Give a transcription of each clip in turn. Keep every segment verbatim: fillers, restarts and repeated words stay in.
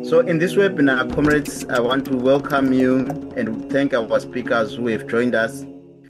So in this webinar, comrades, I want to welcome you and thank our speakers who have joined us.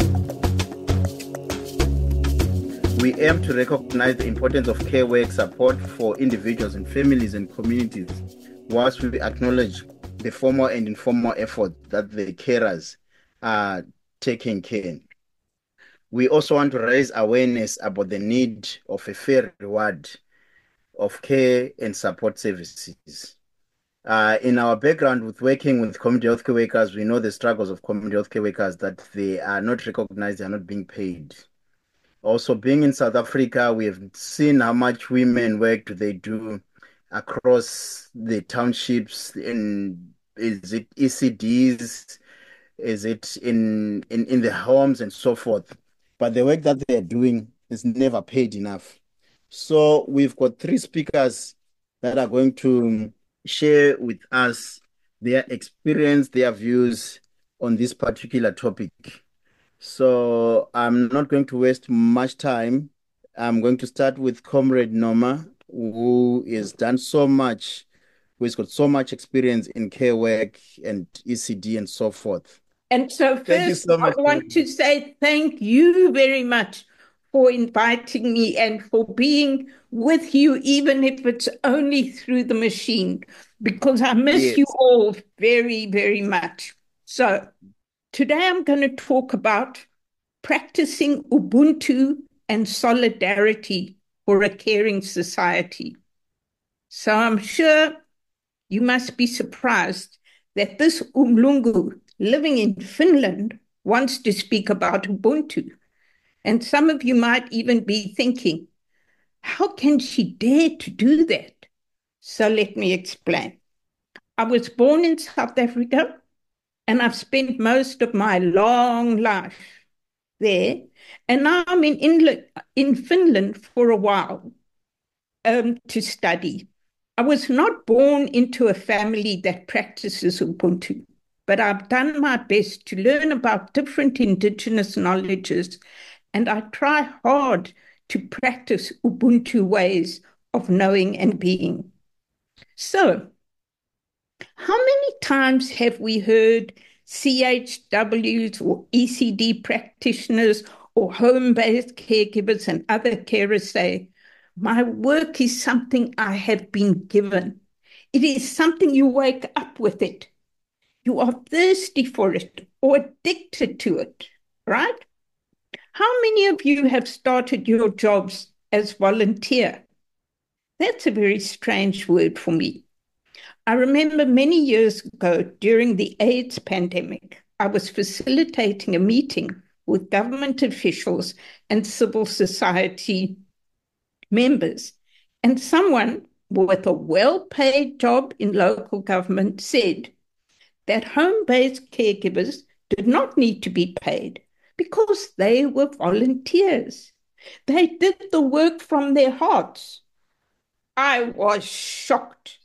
We aim to recognize the importance of care work support for individuals and families and communities, whilst we acknowledge the formal and informal effort that the carers are taking care. We also want to raise awareness about the need of a fair reward of care and support services. Uh, in our background with working with community healthcare workers, we know the struggles of community healthcare workers, that they are not recognized, they are not being paid. Also, being in South Africa, we have seen how much women work do they do across the townships. In is it E C Ds? Is it in, in, in the homes and so forth? But the work that they're doing is never paid enough. So we've got three speakers that are going to share with us their experience, their views on this particular topic. So I'm not going to waste much time. I'm going to start with Comrade Noma, who has done so much, who has got so much experience in care work and E C D and so forth. And so Thank you first, so I much. want to say thank you very much for inviting me and for being with you, even if it's only through the machine, because I miss you Yes. all very, very much. So today I'm going to talk about practicing Ubuntu and solidarity for a caring society. So I'm sure you must be surprised that this Umlungu living in Finland wants to speak about Ubuntu. And some of you might even be thinking, how can she dare to do that? So let me explain. I was born in South Africa and I've spent most of my long life there. And now I'm in, in, in Finland for a while um, to study. I was not born into a family that practices Ubuntu, but I've done my best to learn about different indigenous knowledges, and I try hard to practice Ubuntu ways of knowing and being. So, how many times have we heard C H Ws or E C D practitioners or home-based caregivers and other carers say, my work is something I have been given. It is something you wake up with it. You are thirsty for it or addicted to it, right? How many of you have started your jobs as volunteer? That's a very strange word for me. I remember many years ago during the AIDS pandemic, I was facilitating a meeting with government officials and civil society members, and someone with a well-paid job in local government said that home-based caregivers did not need to be paid because they were volunteers. They did the work from their hearts. I was shocked.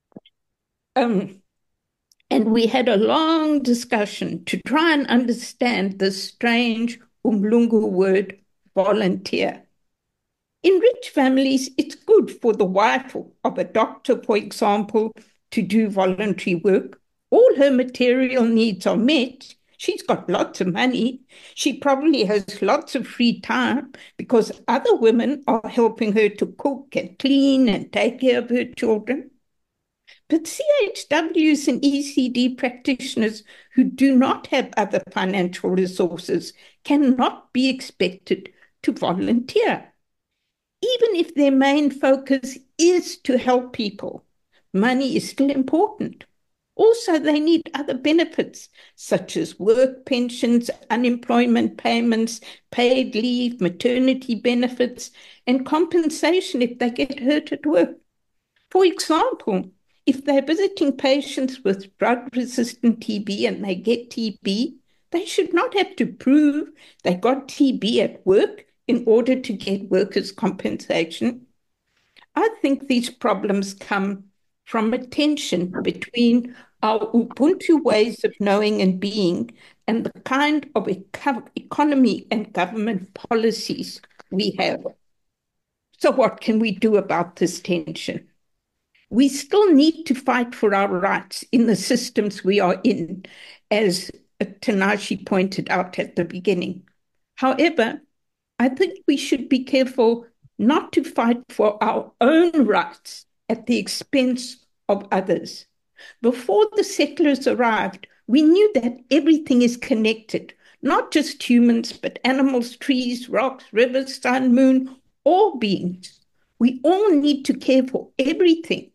Um, and we had a long discussion to try and understand the strange Umlungu word volunteer. In rich families, it's good for the wife of a doctor, for example, to do voluntary work. All her material needs are met. She's got lots of money. She probably has lots of free time because other women are helping her to cook and clean and take care of her children. But C H Ws and E C D practitioners who do not have other financial resources cannot be expected to volunteer. Even if their main focus is to help people, money is still important. Also, they need other benefits such as work pensions, unemployment payments, paid leave, maternity benefits, and compensation if they get hurt at work. For example, if they're visiting patients with drug-resistant T B and they get T B, they should not have to prove they got T B at work in order to get workers' compensation. I think these problems come from a tension between our Ubuntu ways of knowing and being and the kind of eco- economy and government policies we have. So, what can we do about this tension? We still need to fight for our rights in the systems we are in, as Tinashe pointed out at the beginning. However, I think we should be careful not to fight for our own rights at the expense of others. Before the settlers arrived, we knew that everything is connected, not just humans, but animals, trees, rocks, rivers, sun, moon, all beings. We all need to care for everything.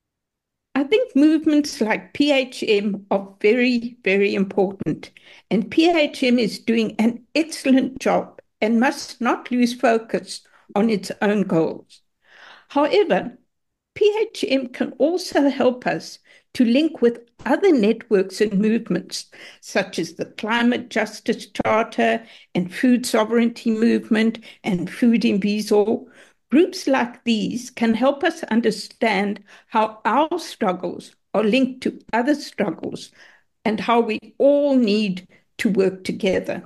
I think movements like P H M are very, very important. And P H M is doing an excellent job and must not lose focus on its own goals. However, P H M can also help us to link with other networks and movements, such as the Climate Justice Charter and Food Sovereignty Movement and Food Imbizo. Groups like these can help us understand how our struggles are linked to other struggles and how we all need to work together.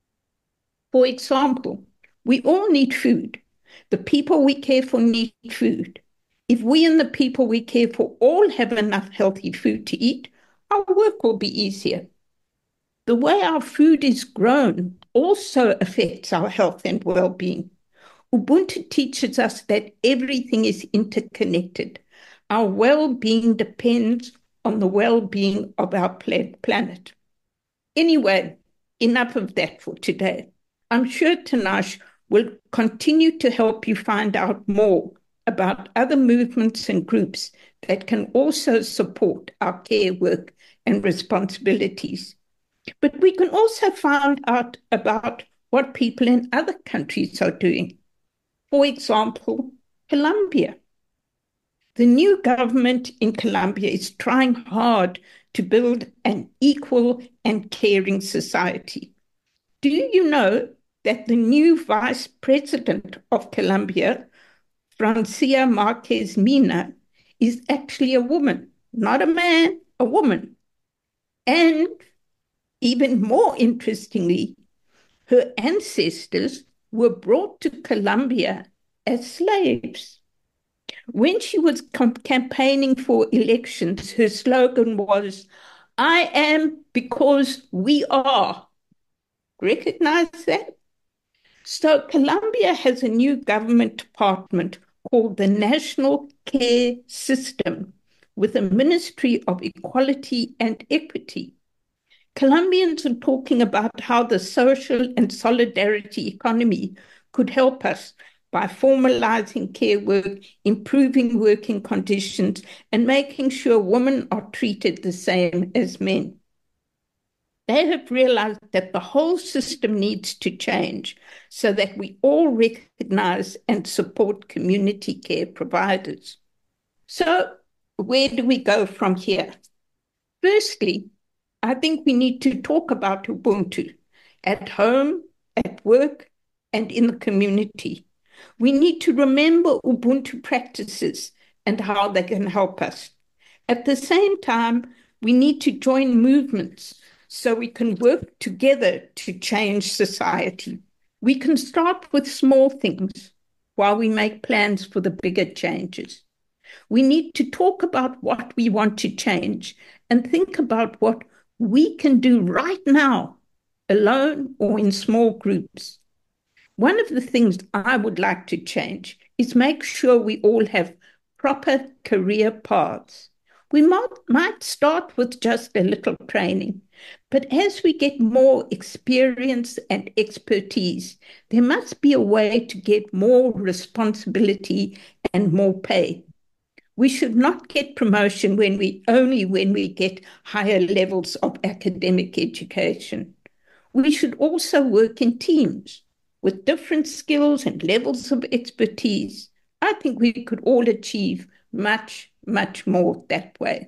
For example, we all need food. The people we care for need food. If we and the people we care for all have enough healthy food to eat, our work will be easier. The way our food is grown also affects our health and well-being. Ubuntu teaches us that everything is interconnected. Our well-being depends on the well-being of our planet. Anyway, enough of that for today. I'm sure Tinashe will continue to help you find out more about other movements and groups that can also support our care work and responsibilities. But we can also find out about what people in other countries are doing. For example, Colombia. The new government in Colombia is trying hard to build an equal and caring society. Do you know that the new vice president of Colombia, Francia Marquez Mina, is actually a woman, not a man, a woman. And even more interestingly, her ancestors were brought to Colombia as slaves. When she was com- campaigning for elections, her slogan was, "I am because we are." Recognize that? So Colombia has a new government department called the National Care System, with a Ministry of Equality and Equity. Colombians are talking about how the social and solidarity economy could help us by formalizing care work, improving working conditions, and making sure women are treated the same as men. They have realized that the whole system needs to change so that we all recognize and support community care providers. So, where do we go from here? Firstly, I think we need to talk about Ubuntu at home, at work, and in the community. We need to remember Ubuntu practices and how they can help us. At the same time, we need to join movements so we can work together to change society. We can start with small things while we make plans for the bigger changes. We need to talk about what we want to change and think about what we can do right now, alone or in small groups. One of the things I would like to change is make sure we all have proper career paths. We might, might start with just a little training, but as we get more experience and expertise, there must be a way to get more responsibility and more pay. We should not get promotion when we only when we get higher levels of academic education. We should also work in teams with different skills and levels of expertise. I think we could all achieve much, much more that way.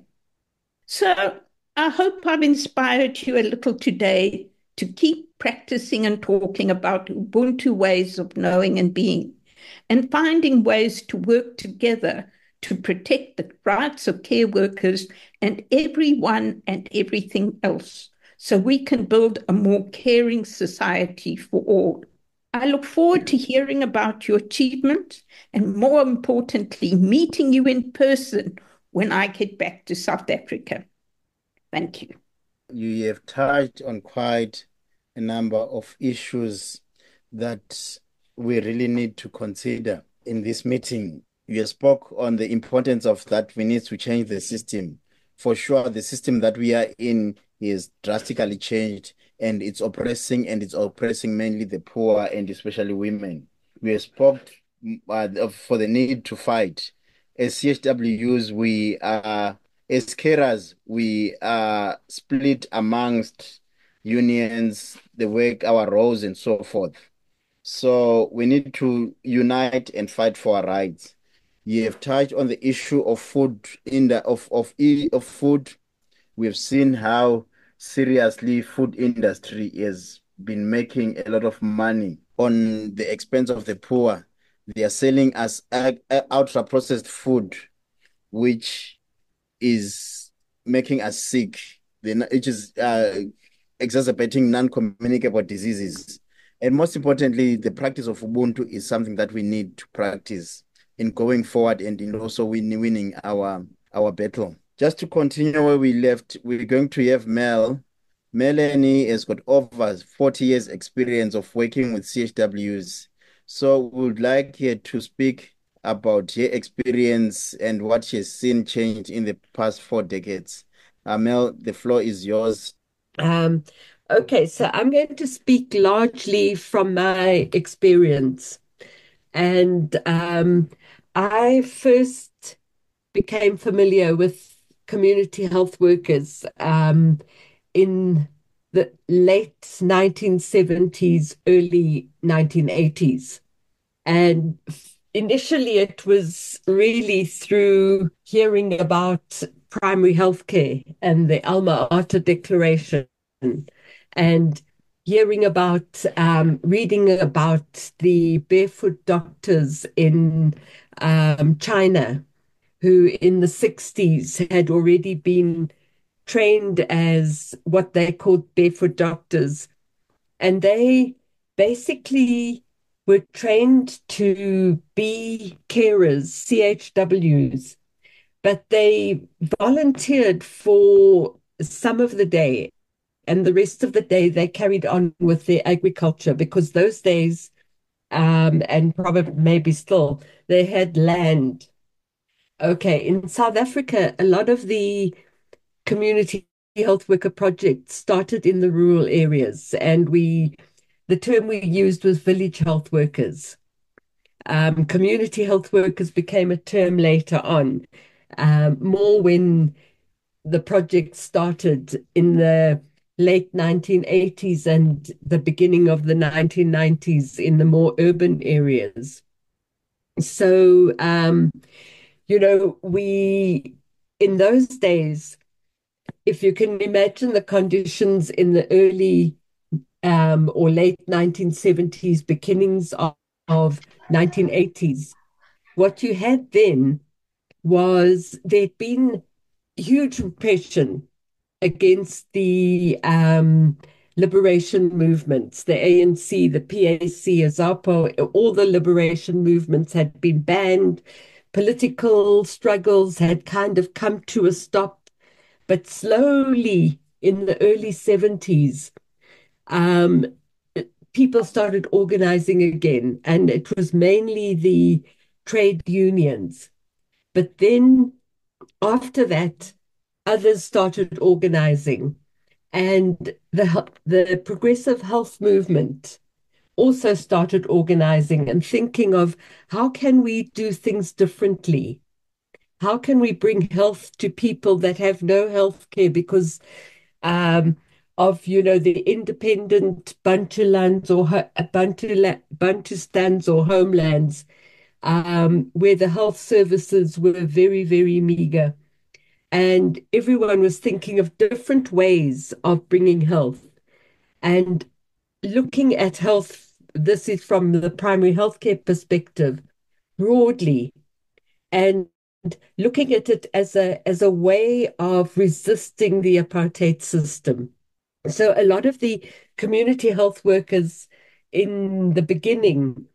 So I hope I've inspired you a little today to keep practicing and talking about Ubuntu ways of knowing and being, and finding ways to work together to protect the rights of care workers and everyone and everything else, so we can build a more caring society for all. I look forward to hearing about your achievements and, more importantly, meeting you in person when I get back to South Africa. Thank you. You have touched on quite a number of issues that we really need to consider in this meeting. You spoke on the importance of that we need to change the system. For sure, the system that we are in is drastically changed, and it's oppressing, and it's oppressing mainly the poor and especially women. We spoke uh, for the need to fight. As C H W Us, we are, as carers, we are split amongst unions, the work, our roles, and so forth. So we need to unite and fight for our rights. You have touched on the issue of food in the of of e- of food. We've seen how seriously food industry has been making a lot of money on the expense of the poor. They are selling us ultra processed food, which is making us sick, which is uh, exacerbating non-communicable diseases. And most importantly, the practice of Ubuntu is something that we need to practice in going forward and in also win, winning our, our battle. Just to continue where we left, we're going to have Mel. Melanie has got over forty years experience of working with C H Ws. So we would like her to speak about her experience and what she has seen change in the past four decades. Uh, Mel, the floor is yours. Um, okay, so I'm going to speak largely from my experience. And um, I first became familiar with community health workers um, in the late nineteen seventies, early nineteen eighties. And initially, it was really through hearing about primary healthcare and the Alma Ata Declaration, and hearing about, um, reading about the barefoot doctors in um, China, who in the sixties had already been trained as what they called barefoot doctors. And they basically were trained to be carers, C H Ws, but they volunteered for some of the day, and the rest of the day they carried on with their agriculture, because those days, um, and probably maybe still, they had land. Okay, in South Africa, a lot of the community health worker projects started in the rural areas, and we the term we used was village health workers. Um, community health workers became a term later on, um, more when the project started in the late nineteen eighties and the beginning of the nineteen nineties in the more urban areas. So, um, you know, we, in those days, if you can imagine the conditions in the early um, or late nineteen seventies, beginnings of, of nineteen eighties, what you had then was there'd been huge repression against the um, liberation movements, the A N C, the P A C, AZAPO, all the liberation movements had been banned. Political struggles had kind of come to a stop, but slowly in the early seventies, um, people started organizing again, and it was mainly the trade unions. But then after that, others started organizing, and the the progressive health movement also started organizing and thinking of how can we do things differently? How can we bring health to people that have no health care because um, of, you know, the independent Bantulands or Bantu, Bantustans or homelands, um, where the health services were very, very meager. And everyone was thinking of different ways of bringing health. And looking at health, this is from the primary healthcare perspective, broadly, and looking at it as a as a way of resisting the apartheid system. So a lot of the community health workers in the beginning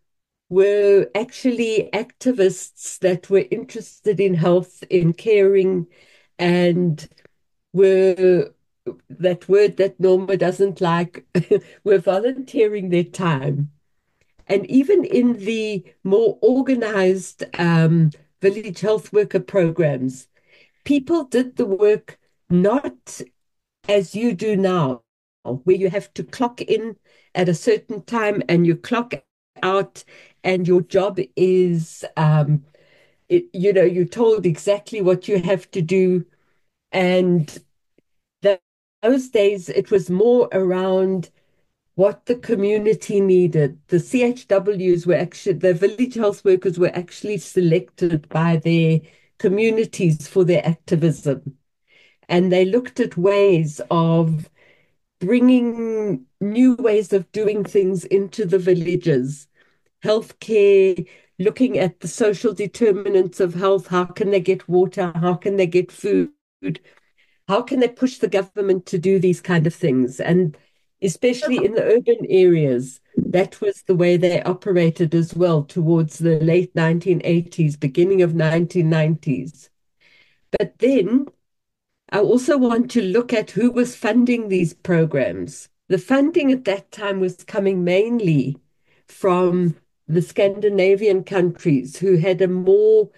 were actually activists that were interested in health, in caring, and were that word that Norma doesn't like, were volunteering their time. And even in the more organized um, village health worker programs, people did the work not as you do now, where you have to clock in at a certain time and you clock out, and your job is, um, it, you know, you're told exactly what you have to do. And th those days, it was more around what the community needed. The C H Ws were actually, the village health workers were actually selected by their communities for their activism. And they looked at ways of bringing new ways of doing things into the villages, healthcare, looking at the social determinants of health. How can they get water? How can they get food? How can they push the government to do these kind of things? And especially in the urban areas, that was the way they operated as well towards the late nineteen eighties, beginning of nineteen nineties. But then I also want to look at who was funding these programs. The funding at that time was coming mainly from the Scandinavian countries, who had a more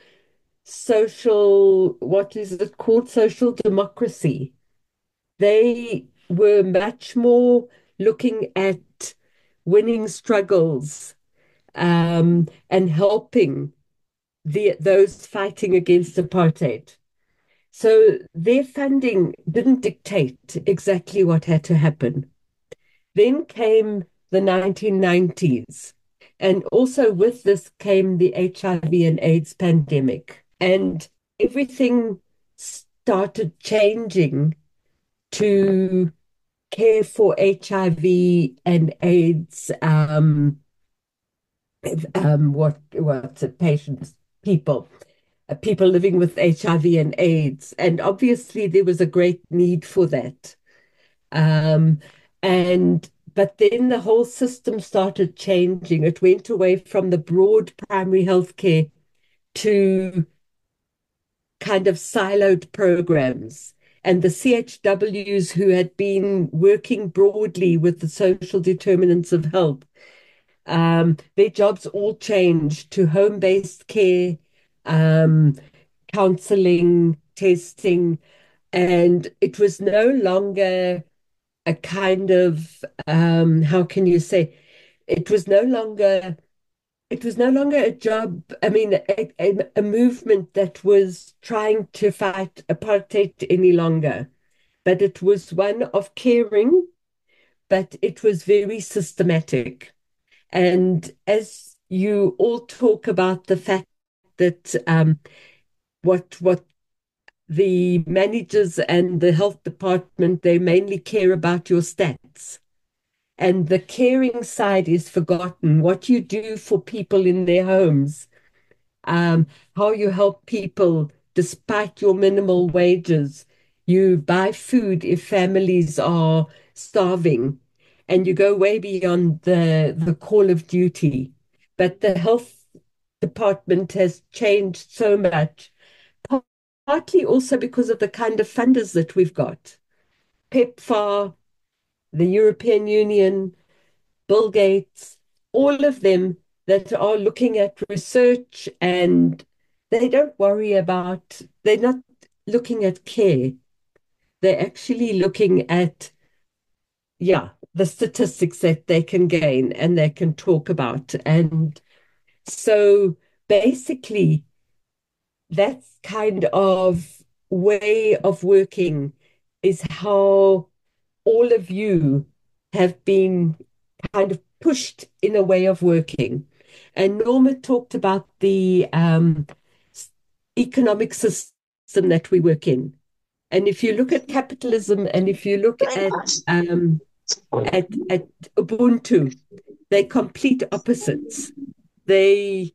social, what is it called, social democracy. They were much more looking at winning struggles, um, and helping the those fighting against apartheid. So their funding didn't dictate exactly what had to happen. Then came the nineteen nineties. And also with this came the H I V and AIDS pandemic. And everything started changing to care for H I V and AIDS, um, um, what, what's it, patients, people. Uh, people living with H I V and AIDS. And obviously, there was a great need for that. Um, and but then the whole system started changing. It went away from the broad primary health care to kind of siloed programs. And the C H Ws who had been working broadly with the social determinants of health, um, their jobs all changed to home-based care, um, counseling, testing, and it was no longer a kind of, um, how can you say, it was no longer it was no longer a job, I mean, a, a, a movement that was trying to fight apartheid any longer, but it was one of caring, but it was very systematic. And as you all talk about the fact that um, what what the managers and the health department, they mainly care about your stats. And the caring side is forgotten. What you do for people in their homes, um, how you help people despite your minimal wages. You buy food if families are starving, and you go way beyond the, the call of duty. But the health department has changed so much, partly also because of the kind of funders that we've got. PEPFAR, the European Union, Bill Gates, all of them that are looking at research, and they don't worry about, they're not looking at care. They're actually looking at, yeah, the statistics that they can gain and they can talk about. And so basically, that kind of way of working is how all of you have been kind of pushed in a way of working. And Norma talked about the um, economic system that we work in. And if you look at capitalism and if you look at um, at, at Ubuntu, they're complete opposites. They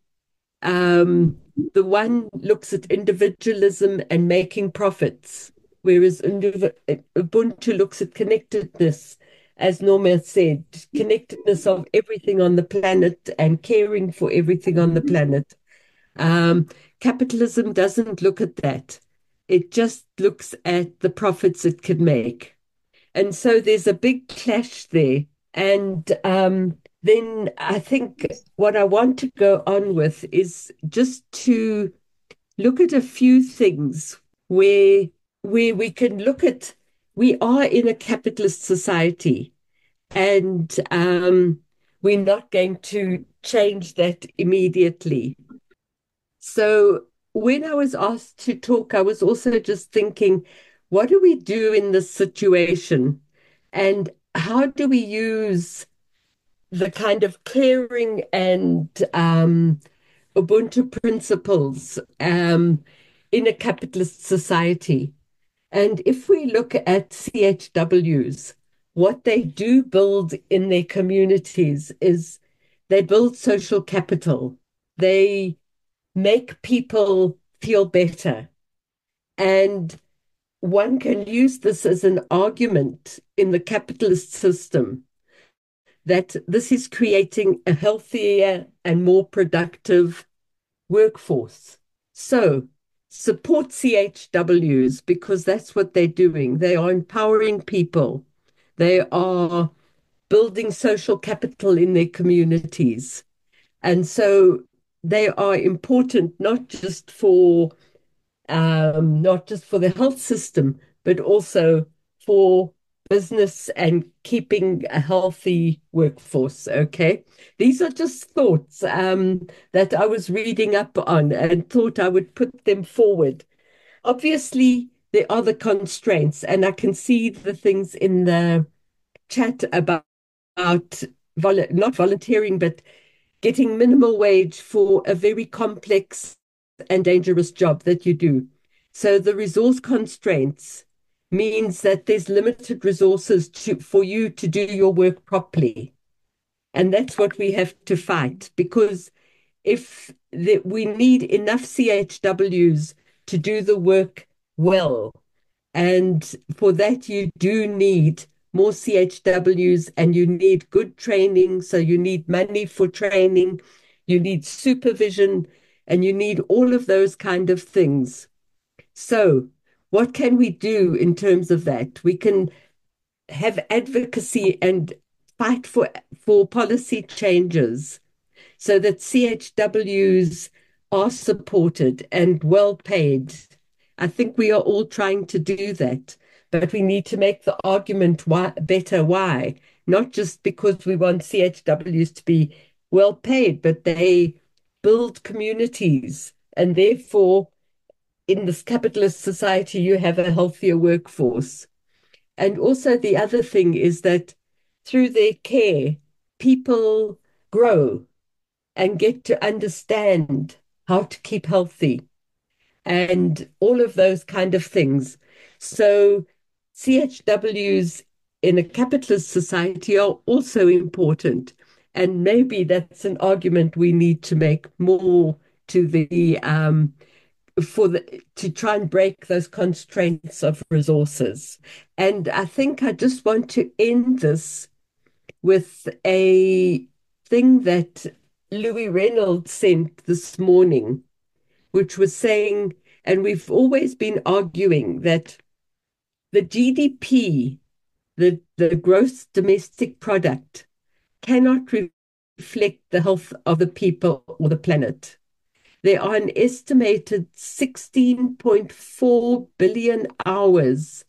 um, the one looks at individualism and making profits, whereas Ubuntu looks at connectedness, as Norma said, connectedness of everything on the planet and caring for everything on the planet. Um, capitalism doesn't look at that. It just looks at the profits it can make. And so there's a big clash there. And um, then I think what I want to go on with is just to look at a few things where where we can look at we are in a capitalist society, and um, we're not going to change that immediately. So when I was asked to talk, I was also just thinking, what do we do in this situation? And how do we use the kind of caring and um, Ubuntu principles um, in a capitalist society? And if we look at C H Ws, what they do build in their communities is they build social capital. They make people feel better. And one can use this as an argument in the capitalist system that this is creating a healthier and more productive workforce. So support C H Ws because that's what they're doing. They are empowering people. They are building social capital in their communities. And so they are important not just for um, not just for the health system, but also for business and keeping a healthy workforce. Okay. These are just thoughts um, that I was reading up on and thought I would put them forward. Obviously, there are the constraints, and I can see the things in the chat about, about vol- not volunteering, but getting minimal wage for a very complex and dangerous job that you do. So the resource constraints means that there's limited resources to, for you to do your work properly. And that's what we have to fight, because if the, we need enough C H Ws to do the work well, and for that you do need more C H Ws and you need good training. So you need money for training, you need supervision, and you need all of those kind of things. So what can we do in terms of that? We can have advocacy and fight for, for policy changes so that C H Ws are supported and well paid. I think we are all trying to do that, but we need to make the argument why, better why, not just because we want C H Ws to be well paid, but they build communities, and therefore in this capitalist society, you have a healthier workforce. And also the other thing is that through their care, people grow and get to understand how to keep healthy and all of those kind of things. So C H Ws in a capitalist society are also important. And maybe that's an argument we need to make more to the um, for the to try and break those constraints of resources. And I think I just want to end this with a thing that Louis Reynolds sent this morning, which was saying, and we've always been arguing that the G D P, the, the gross domestic product, cannot re- reflect the health of the people or the planet. There are an estimated sixteen point four billion hours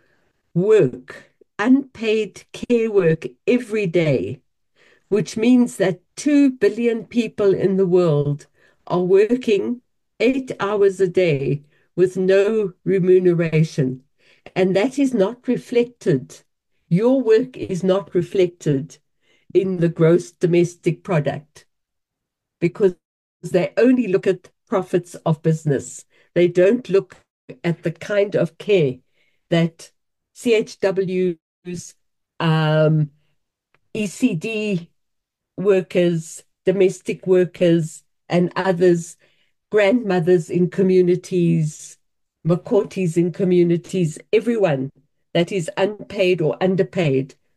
work, unpaid care work every day, which means that two billion people in the world are working eight hours a day with no remuneration. And that is not reflected. Your work is not reflected in the gross domestic product because they only look at profits of business. They don't look at the kind of care that C H Ws, um, E C D workers, domestic workers, and others, grandmothers in communities, Makotis in communities, everyone that is unpaid or underpaid,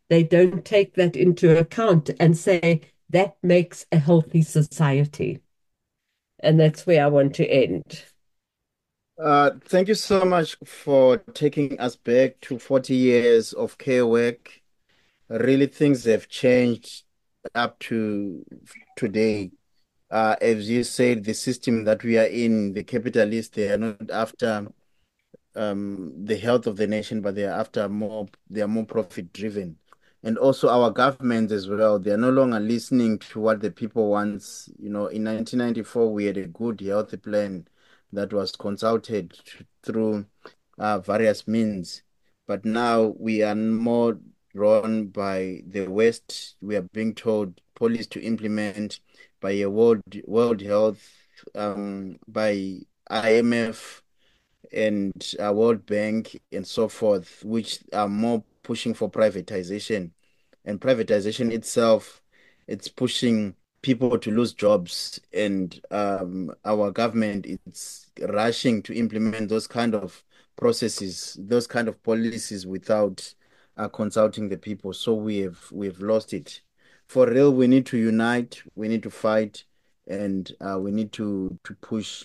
they don't take that into account and say that makes a healthy society. And that's where I want to end. Uh, thank you so much for taking us back to forty years of care work. Really, things have changed up to today. Uh, as you said, the system that we are in, the capitalists, they are not after um, the health of the nation, but they are after more, they are more profit driven. And also our governments as well, they are no longer listening to what the people want. You know, in nineteen ninety-four, we had a good health plan that was consulted through uh, various means. But now we are more run by the West. We are being told policies to implement by a World World Health, um, by I M F and uh, World Bank and so forth, which are more pushing for privatization. And privatization itself, it's pushing people to lose jobs, and um, our government is rushing to implement those kind of processes, those kind of policies without uh, consulting the people. So we have we have lost it. For real, we need to unite, we need to fight, and uh, we need to to push.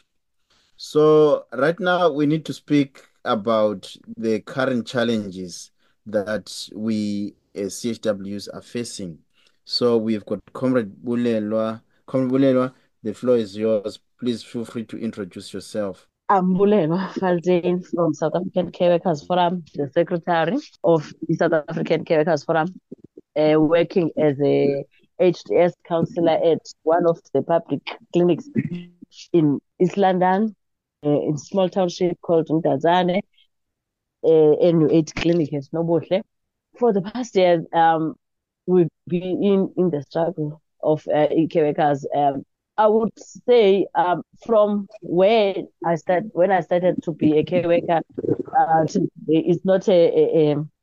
So right now we need to speak about the current challenges that we as C H Ws are facing. So we've got Comrade Bulelwa. Comrade Bulelwa, the floor is yours. Please feel free to introduce yourself. I'm Bulelwa Faldane from South African Care Workers Forum, the secretary of the South African Care Workers Forum, uh, working as a H T S counselor at one of the public clinics in East London, uh, in a small township called Mtazane, uh, N U eight clinic at Nobohle. For the past years, um, we've been in, in the struggle of uh, care workers. Um, I would say um, from where I start, when I started to be a care worker, uh, it's not a, a, a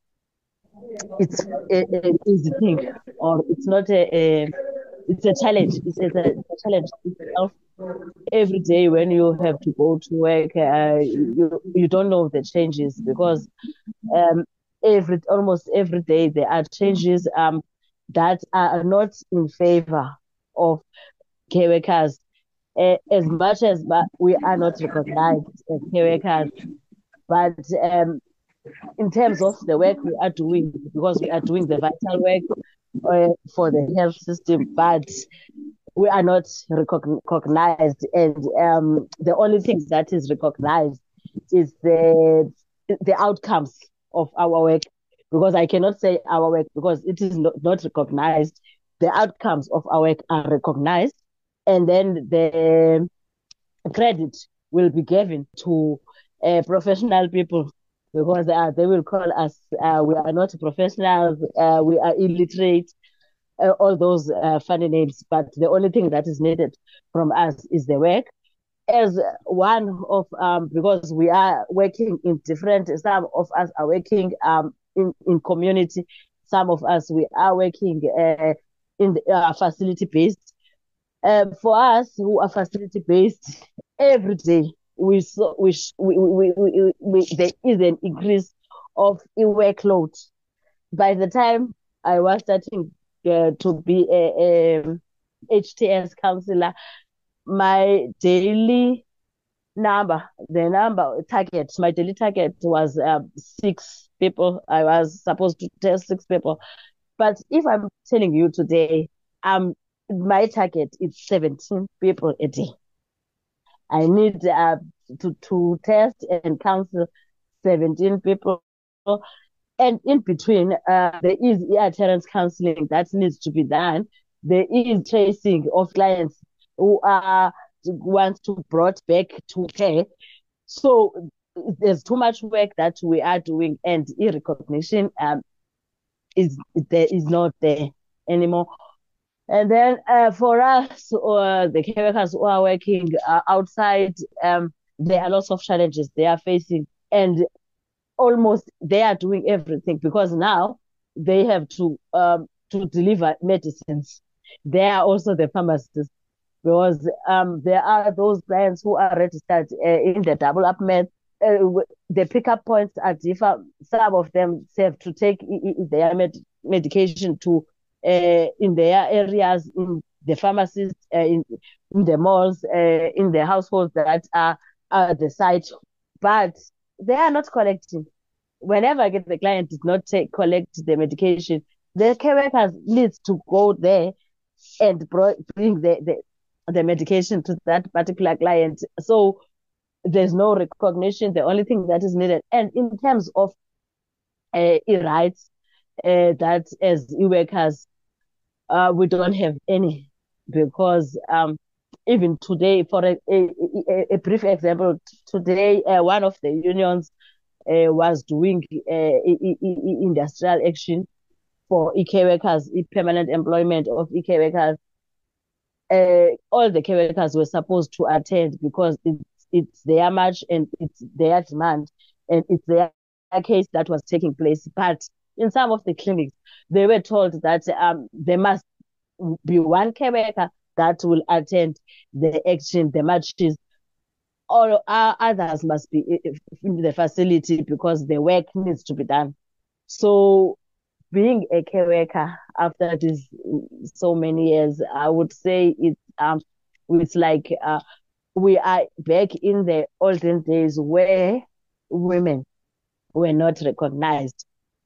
it's an easy thing, or it's not a, a it's a challenge. It's a, a challenge itself. Every day when you have to go to work, uh, you you don't know the changes, because um, every almost every day there are changes um that are not in favor of care workers. Uh, as much as we are not recognized as care workers, but um, in terms of the work we are doing, because we are doing the vital work uh, for the health system, but we are not recognized, and um, the only thing that is recognized is the the outcomes of our work, because I cannot say our work because it is not, not recognized. The outcomes of our work are recognized, and then the credit will be given to uh, professional people, because uh, they will call us, uh, we are not professionals, uh, we are illiterate, uh, all those uh, funny names. But the only thing that is needed from us is the work. As one of, um, because we are working in different, some of us are working um, in, in community, some of us, we are working uh, in the, uh, facility-based. Uh, for us who are facility-based, every day we, so, we, we, we, we, we, there is an increase of a workload. By the time I was starting uh, to be a, a H T S counselor, my daily number, the number target, my daily target was uh, six people. I was supposed to test six people. But if I'm telling you today, um, my target is seventeen people a day. I need uh, to, to test and counsel seventeen people. And in between, uh, there is adherence counseling that needs to be done. There is tracing of clients who are want to brought back to care. So there's too much work that we are doing, and e-recognition um, is there is not there anymore. And then uh, for us, uh, the care workers who are working uh, outside, um, there are lots of challenges they are facing, and almost they are doing everything, because now they have to um, to deliver medicines. They are also the pharmacists, because um, there are those clients who are registered uh, in the double up med. Uh, the pickup points are different. Some of them have to take their med medication to uh, in their areas, in the pharmacies, uh, in, in the malls, uh, in the households that are at the site, but they are not collecting. Whenever the client does not take, collect the medication, the care workers needs to go there and bring the, the, the medication to that particular client. So there's no recognition. The only thing that is needed. And in terms of uh, rights, uh, that as e-workers, uh, we don't have any, because um, even today, for a, a, a brief example, today uh, one of the unions uh, was doing uh, industrial action for E K workers, permanent employment of E K workers. Uh, all the care workers were supposed to attend because it's, it's their march and it's their demand and it's their case that was taking place. But in some of the clinics, they were told that um, there must be one care worker that will attend the action, the marches. All our others must be in the facility because the work needs to be done. So being a care worker after this so many years, I would say it's um it's like uh, we are back in the olden days where women were not recognized.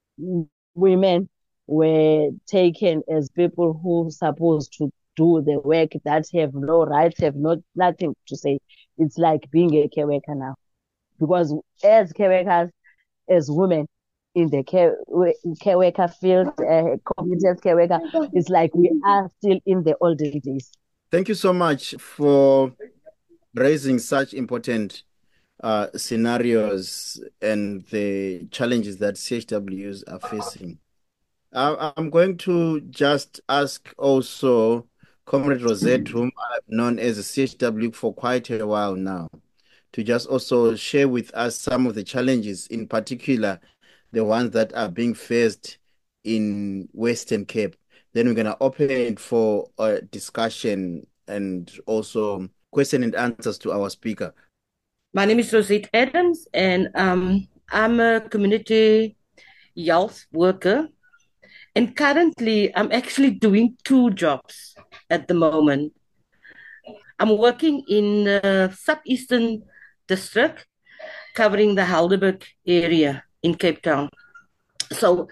Women were taken as people who are supposed to do the work, that have no rights, have not nothing to say. It's like being a care worker now, because as care workers, as women, in the care, care worker field, uh, community health care worker, it's like we are still in the olden days. Thank you so much for raising such important uh, scenarios and the challenges that C H Ws are facing. Uh, I'm going to just ask also Comrade Rosette, whom I've known as a C H W for quite a while now, to just also share with us some of the challenges, in particular, the ones that are being faced in Western Cape. Then we're going to open it for a discussion and also question and answers to our speaker. My name is Rosette Adams, and um, I'm a community health worker. And currently, I'm actually doing two jobs at the moment. I'm working in the Southeastern District, covering the Helderberg area in Cape Town. So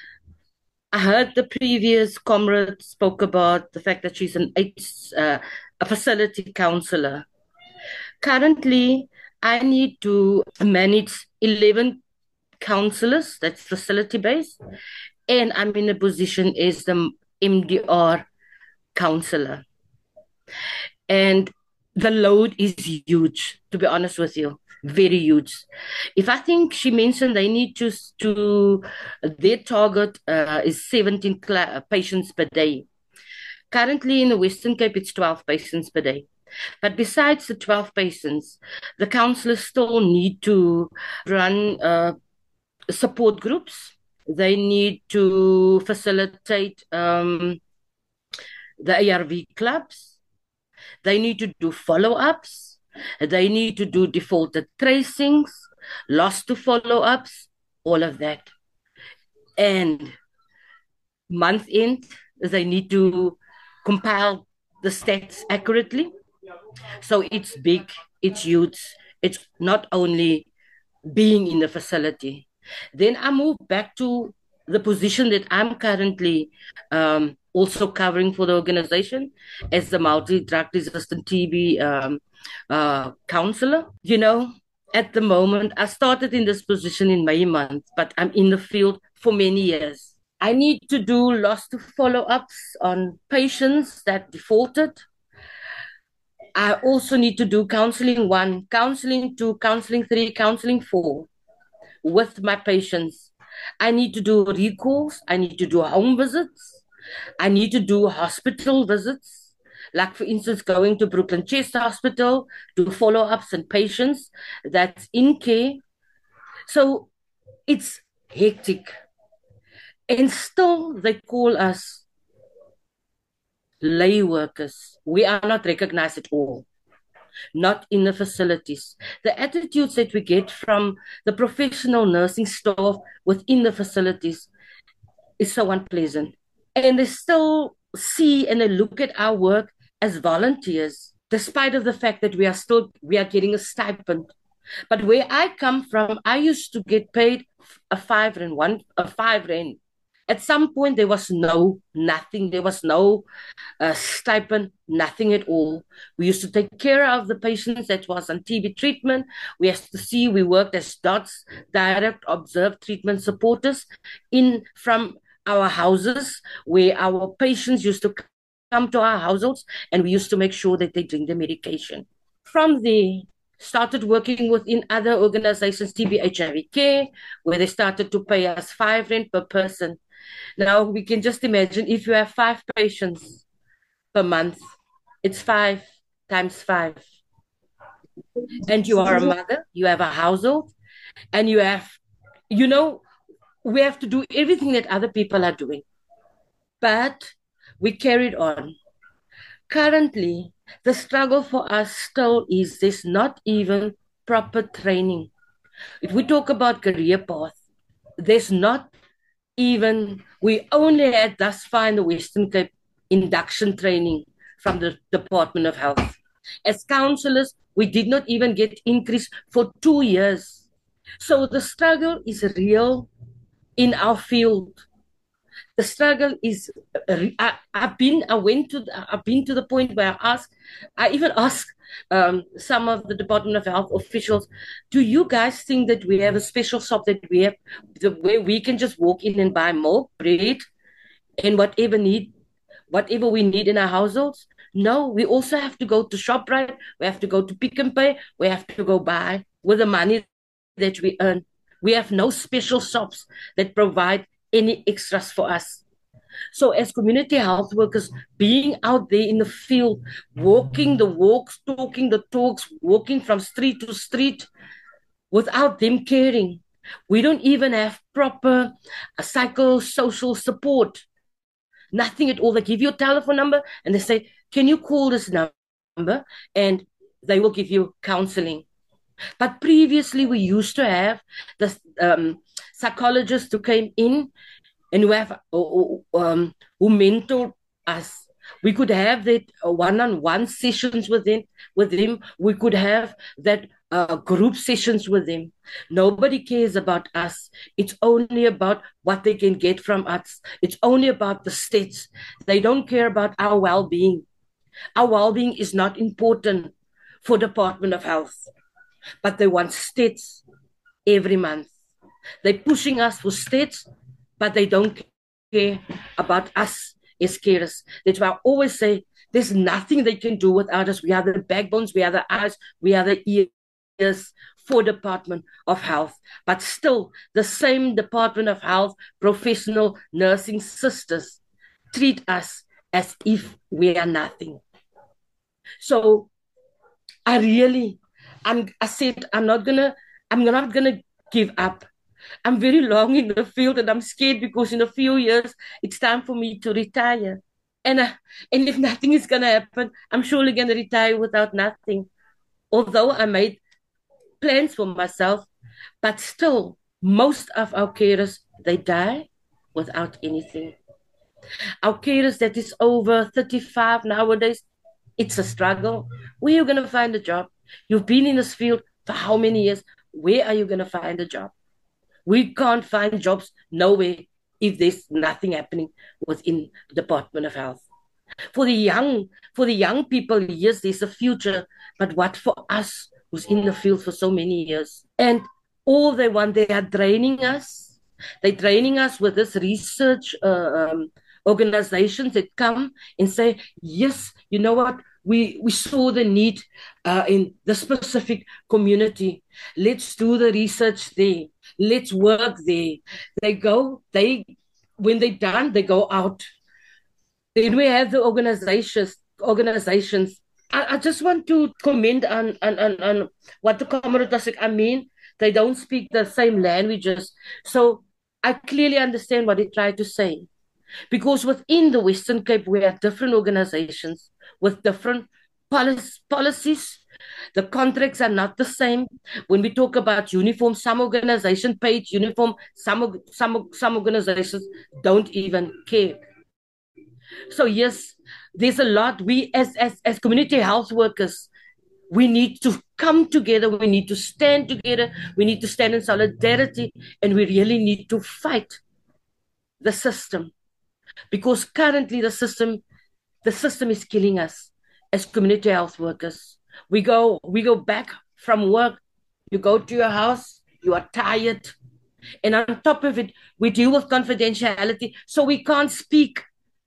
I heard the previous comrade spoke about the fact that she's an uh, a facility counselor. Currently, I need to manage eleven counselors, that's facility-based, and I'm in a position as the M D R counselor. And the load is huge, to be honest with you, very huge. If I think she mentioned they need to, to their target uh, is seventeen patients per day. Currently in the Western Cape, it's twelve patients per day. But besides the twelve patients, the counsellors still need to run uh, support groups. They need to facilitate um, the A R V clubs. They need to do follow-ups. They need to do defaulted tracings, lost to follow-ups, all of that. And month end, they need to compile the stats accurately. So it's big, it's huge. It's not only being in the facility. Then I move back to the position that I'm currently um, also covering for the organization as the multi-drug resistant T B um, uh, counselor. You know, at the moment, I started in this position in May month, but I'm in the field for many years. I need to do lots of follow-ups on patients that defaulted. I also need to do counseling one, counseling two, counseling three, counseling four with my patients. I need to do recalls. I need to do home visits. I need to do hospital visits. Like, for instance, going to Brooklyn Chest Hospital, do follow-ups on patients that's in care. So it's hectic. And still they call us lay workers. We are not recognized at all. Not in the facilities. The attitudes that we get from the professional nursing staff within the facilities is so unpleasant. And they still see and they look at our work as volunteers, despite of the fact that we are still, we are getting a stipend. But where I come from, I used to get paid a five rand, one, a five rand. At some point, there was no, nothing. There was no uh, stipend, nothing at all. We used to take care of the patients that was on T B treatment. We had to see, we worked as dots, direct observed treatment supporters in from our houses where our patients used to come to our households, and we used to make sure that they drink the medication. From there, started working within other organizations, T B H I V Care, where they started to pay us five rand per person. Now we can just imagine if you have five patients per month, it's five times five. And you are a mother, you have a household, and you have, you know, we have to do everything that other people are doing. But we carried on. Currently, the struggle for us still is there's not even proper training. If we talk about career path, there's not even, we only had thus far in the Western Cape induction training from the Department of Health. As counsellors, we did not even get increase for two years. So the struggle is real in our field. The struggle is, I, I've been, I went to, I've been to the point where I asked, I even asked um, some of the Department of Health officials, do you guys think that we have a special shop that we have, the way we can just walk in and buy milk, bread, and whatever need, whatever we need in our households? No, we also have to go to ShopRite, we have to go to Pick n Pay, we have to go buy with the money that we earn. We have no special shops that provide any extras for us. So as community health workers, being out there in the field, walking the walks, talking the talks, walking from street to street, without them caring, we don't even have proper uh, psychosocial support. Nothing at all. They give you a telephone number and they say, can you call this number? And they will give you counseling. But previously, we used to have the um, psychologists who came in and who have um, who mentored us. We could have that one-on-one sessions with them. With them, we could have that uh, group sessions with them. Nobody cares about us. It's only about what they can get from us. It's only about the stats. They don't care about our well-being. Our well-being is not important for Department of Health. But they want stats every month. They're pushing us for stats, but they don't care about us as carers. That's why I always say there's nothing they can do without us. We are the backbones, we are the eyes, we are the ears for Department of Health. But still, the same Department of Health professional nursing sisters treat us as if we are nothing. So I really... I'm, I said, I'm not gonna, I'm not gonna give up. I'm very long in the field and I'm scared because in a few years, it's time for me to retire. And, uh, and if nothing is gonna happen, I'm surely gonna retire without nothing. Although I made plans for myself, but still, most of our carers, they die without anything. Our carers that is over thirty-five nowadays, it's a struggle. Where are you gonna find a job? You've been in this field for how many years? Where are you going to find a job? We can't find jobs nowhere if there's nothing happening within the Department of Health. For the young, for the young people, yes, there's a future, but what for us who's in the field for so many years? And all they want, they are draining us. They're draining us with this research uh, um, organizations that come and say, yes, you know what? We, we saw the need uh, in the specific community. Let's do the research there. Let's work there. They go, they, when they're done, they go out. Then we have the organizations, organizations. I, I just want to comment on, on, on, on what the comrades said. I mean, they don't speak the same languages. So I clearly understand what they try to say. Because within the Western Cape, we have different organizations with different polic- policies, The contracts are not the same. When we talk about uniform, some organizations paid uniform, some, some, some organizations don't even care. So yes, there's a lot. We as, as, as community health workers, we need to come together. We need to stand together. We need to stand in solidarity, and we really need to fight the system, because currently the system, the system is killing us as community health workers. We go, we go back from work. You go to your house. You are tired, and on top of it, we deal with confidentiality, so we can't speak.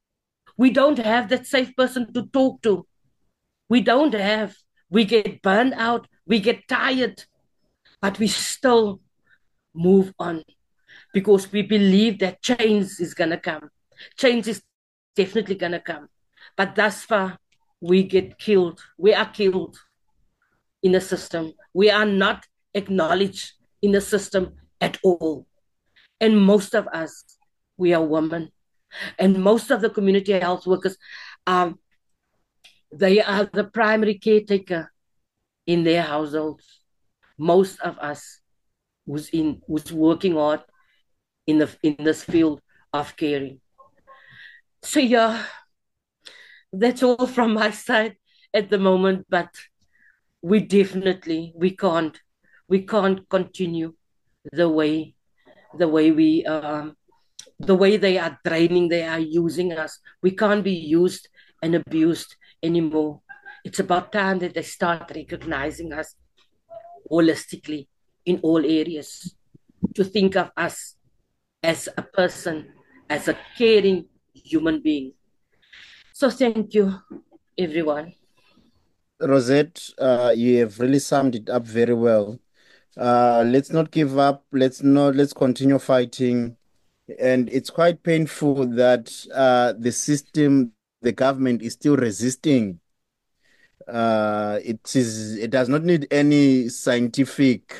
We don't have that safe person to talk to. We don't have. We get burned out. We get tired, but we still move on because we believe that change is going to come. Change is definitely going to come. But thus far, we get killed. We are killed in the system. We are not acknowledged in the system at all. And most of us, we are women. And most of the community health workers, um, they are the primary caretaker in their households. Most of us who's in who's working hard in the in this field of caring. So yeah, that's all from my side at the moment. But we definitely we can't we can't continue the way the way we um, the way they are draining, they are using us. We can't be used and abused anymore. It's about time that they start recognizing us holistically in all areas, to think of us as a person, as a caring human being. So thank you, everyone. Rosette, uh, you have really summed it up very well. Uh, let's not give up. Let's not. Let's continue fighting. And it's quite painful that uh, the system, the government, is still resisting. Uh, it is. It does not need any scientific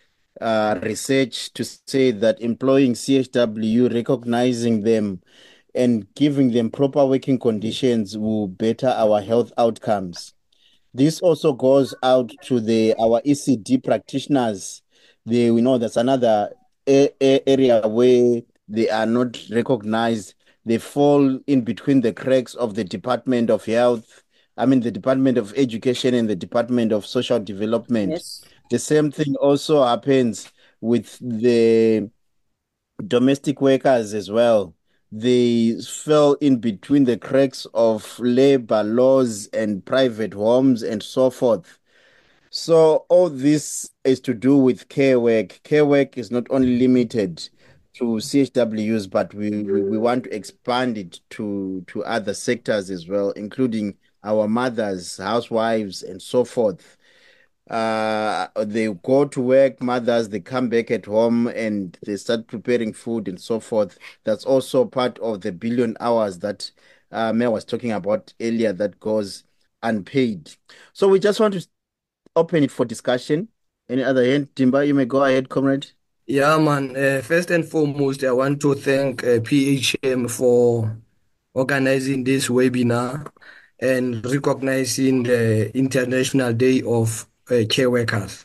uh, research to say that employing C H W, recognizing them, and giving them proper working conditions will better our health outcomes. This also goes out to the our E C D practitioners. They, we know that's another a- a- area where they are not recognized. They fall in between the cracks of the Department of Health, I mean the Department of Education and the Department of Social Development. Yes. The same thing also happens with the domestic workers as well. They fell in between the cracks of labor laws and private homes and so forth. So all this is to do with care work. Care work is not only limited to C H Ws, but we, we, we want to expand it to, to other sectors as well, including our mothers, housewives, and so forth. Uh, they go to work, mothers, they come back at home and they start preparing food and so forth. That's also part of the billion hours that uh, Mel was talking about earlier that goes unpaid. So we just want to open it for discussion. Any other hand? Timba, you may go ahead, comrade. Yeah, man. Uh, first and foremost, I want to thank uh, P H M for organizing this webinar and recognizing the International Day of uh, Care Workers.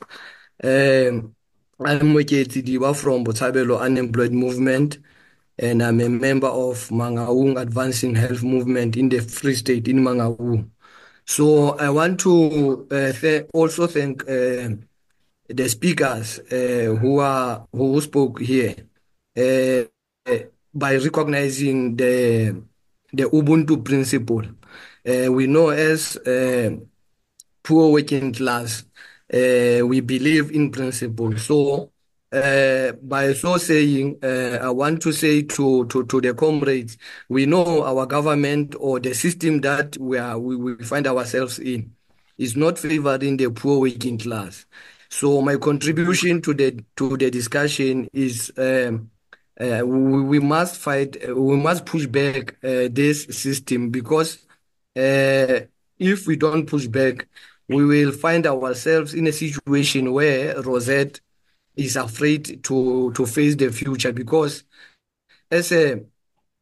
Um, I'm Mweketi Diwa from Botshabelo Unemployed Movement, and I'm a member of Mangaung Advancing Health Movement in the Free State in Mangaung. So I want to uh, th- also thank uh, the speakers uh, who are who spoke here uh, uh, by recognizing the the Ubuntu principle. Uh, we know as uh, poor working class, uh, we believe in principle. So uh, by so saying, uh, I want to say to, to, to the comrades, we know our government or the system that we are we, we find ourselves in is not favoring the poor working class. So my contribution to the to the discussion is um, uh, we, we must fight, uh, we must push back uh, this system, because uh, if we don't push back, we will find ourselves in a situation where Rosette is afraid to to face the future, because as a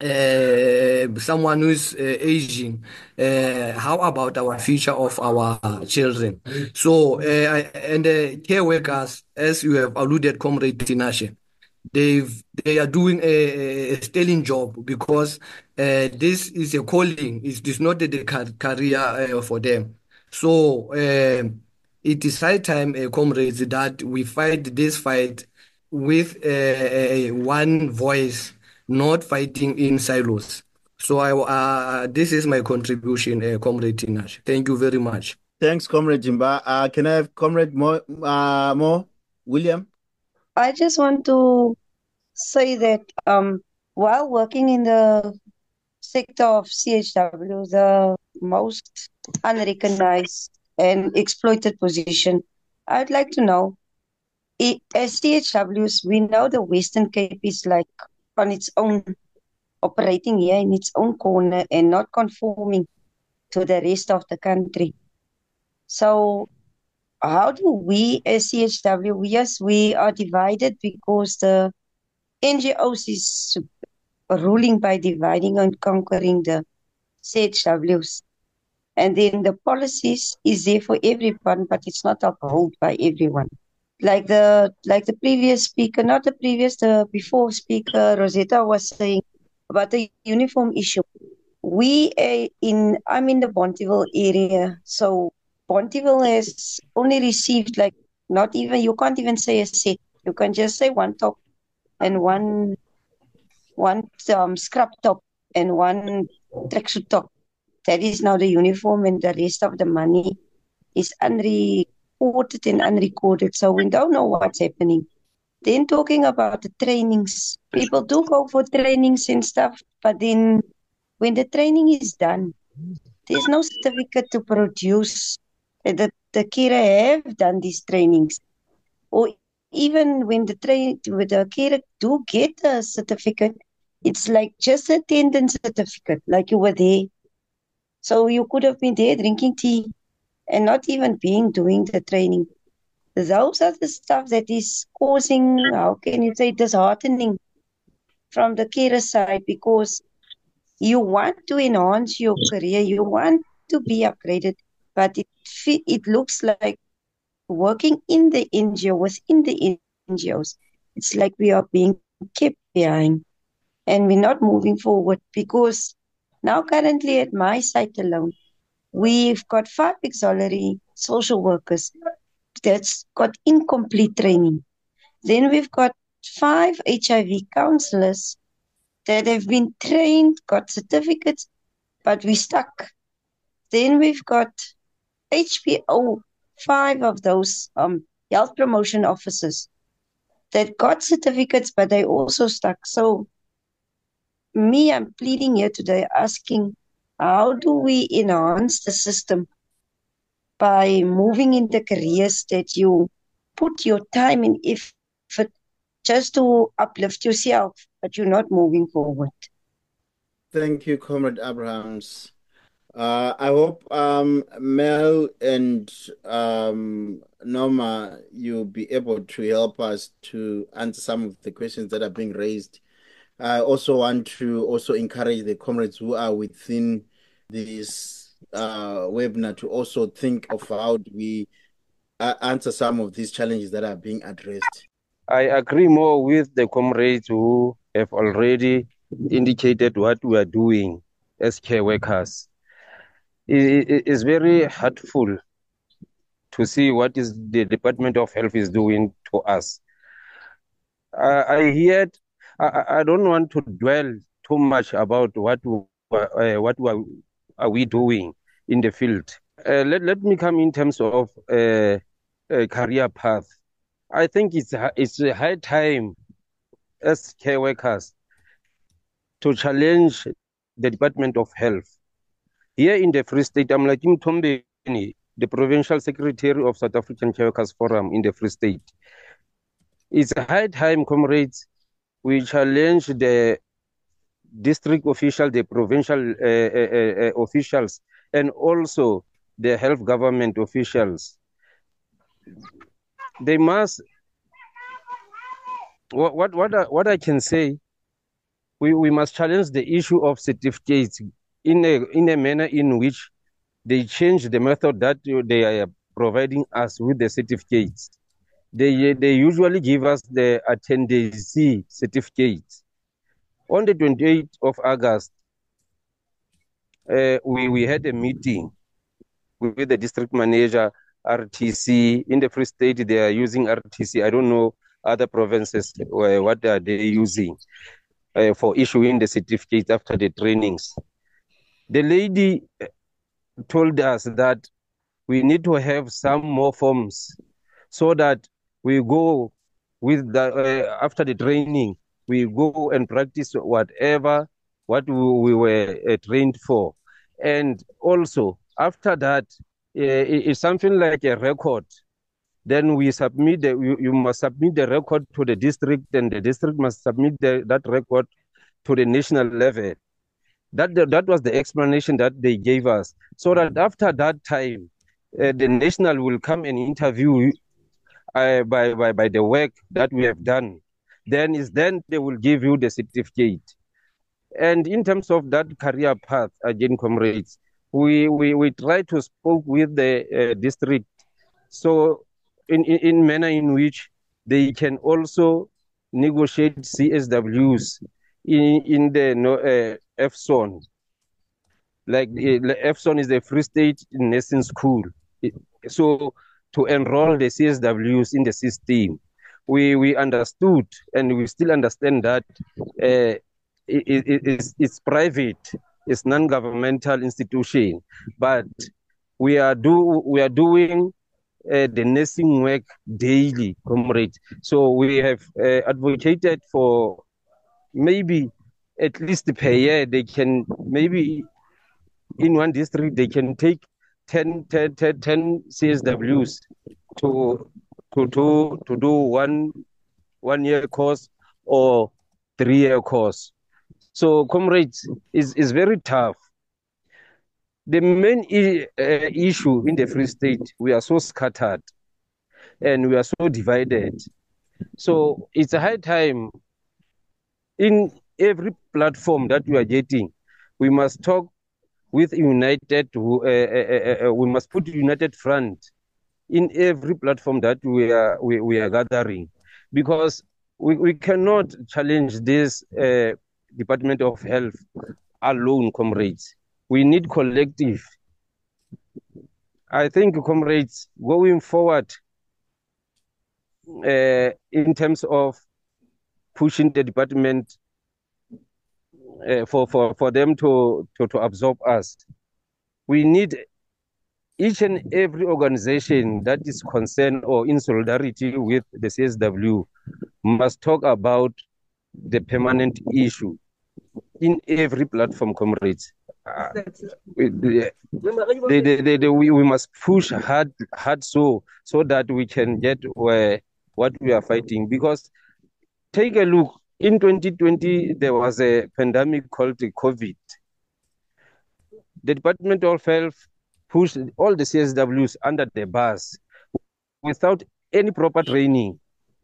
uh, someone who's uh, aging, uh, how about our future of our children? So, uh, I- and uh, care workers, as you have alluded, Comrade Tinashe, they've they are doing a, a sterling job because uh, this is a calling. It's, it's not a the ca- career uh, for them. So uh, it is high time, uh, comrades, that we fight this fight with uh, uh, one voice, not fighting in silos. So I, uh, this is my contribution, uh, Comrade Tinash. Thank you very much. Thanks, Comrade Jimba. Uh, can I have Comrade Mo, uh, Mo William? I just want to say that um, while working in the sector of C H W, the most unrecognized and exploited position, I'd like to know, i- as C H Ws, we know the Western Cape is like on its own, operating here in its own corner and not conforming to the rest of the country. So how do we as C H W, we, yes, we are divided because the N G Os is ruling by dividing and conquering the C H Ws. And then the policies is there for everyone, but it's not upheld by everyone. Like the like the previous speaker, not the previous, the before speaker, Rosetta was saying about the uniform issue. We uh, in I'm in the Bonteville area, so Bonteville has only received like not even you can't even say a set. You can just say one top and one one um, scrub top and one tracksuit top. That is now the uniform, and the rest of the money is unreported and unrecorded. So we don't know what's happening. Then talking about the trainings, people do go for trainings and stuff, but then when the training is done, there's no certificate to produce that the carer have done these trainings. Or even when the train with the carer do get a certificate, it's like just a attendance certificate, like you were there. So you could have been there drinking tea and not even being doing the training. Those are the stuff that is causing, how can you say, disheartening from the carer side, because you want to enhance your career, you want to be upgraded, but it it looks like working in the N G O, within the N G Os, it's like we are being kept behind and we're not moving forward, because now currently at my site alone, we've got five auxiliary social workers that's got incomplete training. Then we've got five H I V counselors that have been trained, got certificates, but we're stuck. Then we've got H P O, five of those um, health promotion officers that got certificates, but they also stuck. So me, I'm pleading here today, asking, how do we enhance the system by moving in the careers that you put your time and effort just to uplift yourself, but you're not moving forward? Thank you, Comrade Abrahams. Uh, I hope um, Mel and um, Norma, you'll be able to help us to answer some of the questions that are being raised. I also want to also encourage the comrades who are within this uh, webinar to also think of how do we uh, answer some of these challenges that are being addressed. I agree more with the comrades who have already indicated what we are doing as care workers. It is very hurtful to see what is the Department of Health is doing to us. I, I heard, I, I don't want to dwell too much about what uh, what are we doing in the field. Uh, let, let me come in terms of uh, a career path. I think it's it's a high time as care workers to challenge the Department of Health. Here in the Free State, I'm like Mtombeni, the Provincial Secretary of South African Care Workers Forum in the Free State. It's a high time, comrades, we challenge the district official, the provincial uh, uh, uh, officials, and also the health government officials. They must, what, what, what, I, what I can say, we, we must challenge the issue of certificates in a, in a manner in which they change the method that they are providing us with the certificates. They, they usually give us the attendance certificates. On the twenty-eighth of August, uh, we, we had a meeting with the district manager, R T C. In the Free State, they are using R T C. I don't know other provinces, uh, what are they using uh, for issuing the certificates after the trainings. The lady told us that we need to have some more forms so that we go with the, uh, after the training, we go and practice whatever, what we, we were uh, trained for. And also, after that, uh, it's something like a record. Then we submit, the, you, you must submit the record to the district, and the district must submit the, that record to the national level. That, that was the explanation that they gave us. So that after that time, uh, the national will come and interview uh, by, by, by the work that we have done. Then is then they will give you the certificate. And in terms of that career path, again, comrades, we, we, we try to speak with the uh, district. So in, in, in manner in which they can also negotiate C S Ws in, in the uh, F zone. Like uh, F zone is the Free State Nursing School. It, so to enroll the C S Ws in the system, we, we understood and we still understand that uh, it, it, it's, it's private, it's non-governmental institution, but we are do we are doing uh, the nursing work daily, comrade. So we have uh, advocated for maybe at least per year they can, maybe in one district they can take ten, ten, ten, ten C S Ws to to to to do one one year course or three year course. So, comrades, is is very tough. The main I- uh, issue in the Free State, we are so scattered and we are so divided. So it's a high time in every platform that we are getting, we must talk with united, uh, uh, uh, we must put united front in every platform that we are we, we are gathering, because we, we cannot challenge this uh, Department of Health alone, comrades. We need collective. I think, comrades, going forward uh, in terms of pushing the department uh, for, for, for them to, to, to absorb us, we need each and every organization that is concerned or in solidarity with the C S W must talk about the permanent issue in every platform, comrades. Uh, we, they, they, they, they, we, we must push hard, hard so so that we can get where what we are fighting. Because take a look, in twenty twenty there was a pandemic called COVID. The Department of Health pushed all the C S Ws under the bus without any proper training.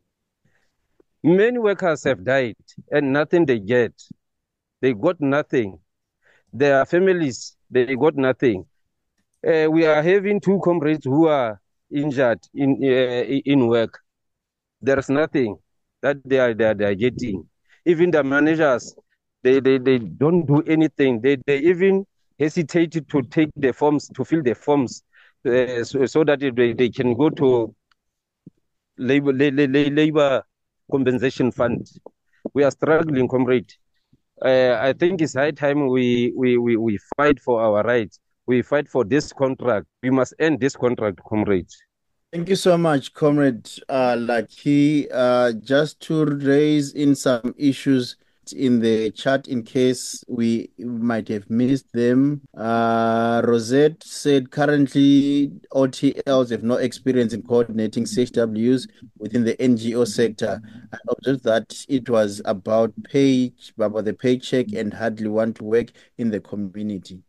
Many workers have died and nothing they get. They got nothing. Their families, they got nothing. Uh, we are having two comrades who are injured in uh, in work. There's nothing that they are, they are, they are getting. Even the managers, they, they, they don't do anything. They, they even hesitate to take the forms, to fill the forms, uh, so, so that they, they can go to labor, labor, labor compensation fund. We are struggling, comrade. Uh, I think it's high time we, we, we, we fight for our rights. We fight for this contract. We must end this contract, comrades. Thank you so much, Comrade uh, Lucky. Uh, just to raise in some issues in the chat in case we might have missed them. Uh, Rosette said currently O T Ls have no experience in coordinating C H Ws within the N G O sector. I observed that it was about pay, about the paycheck and hardly want to work in the community.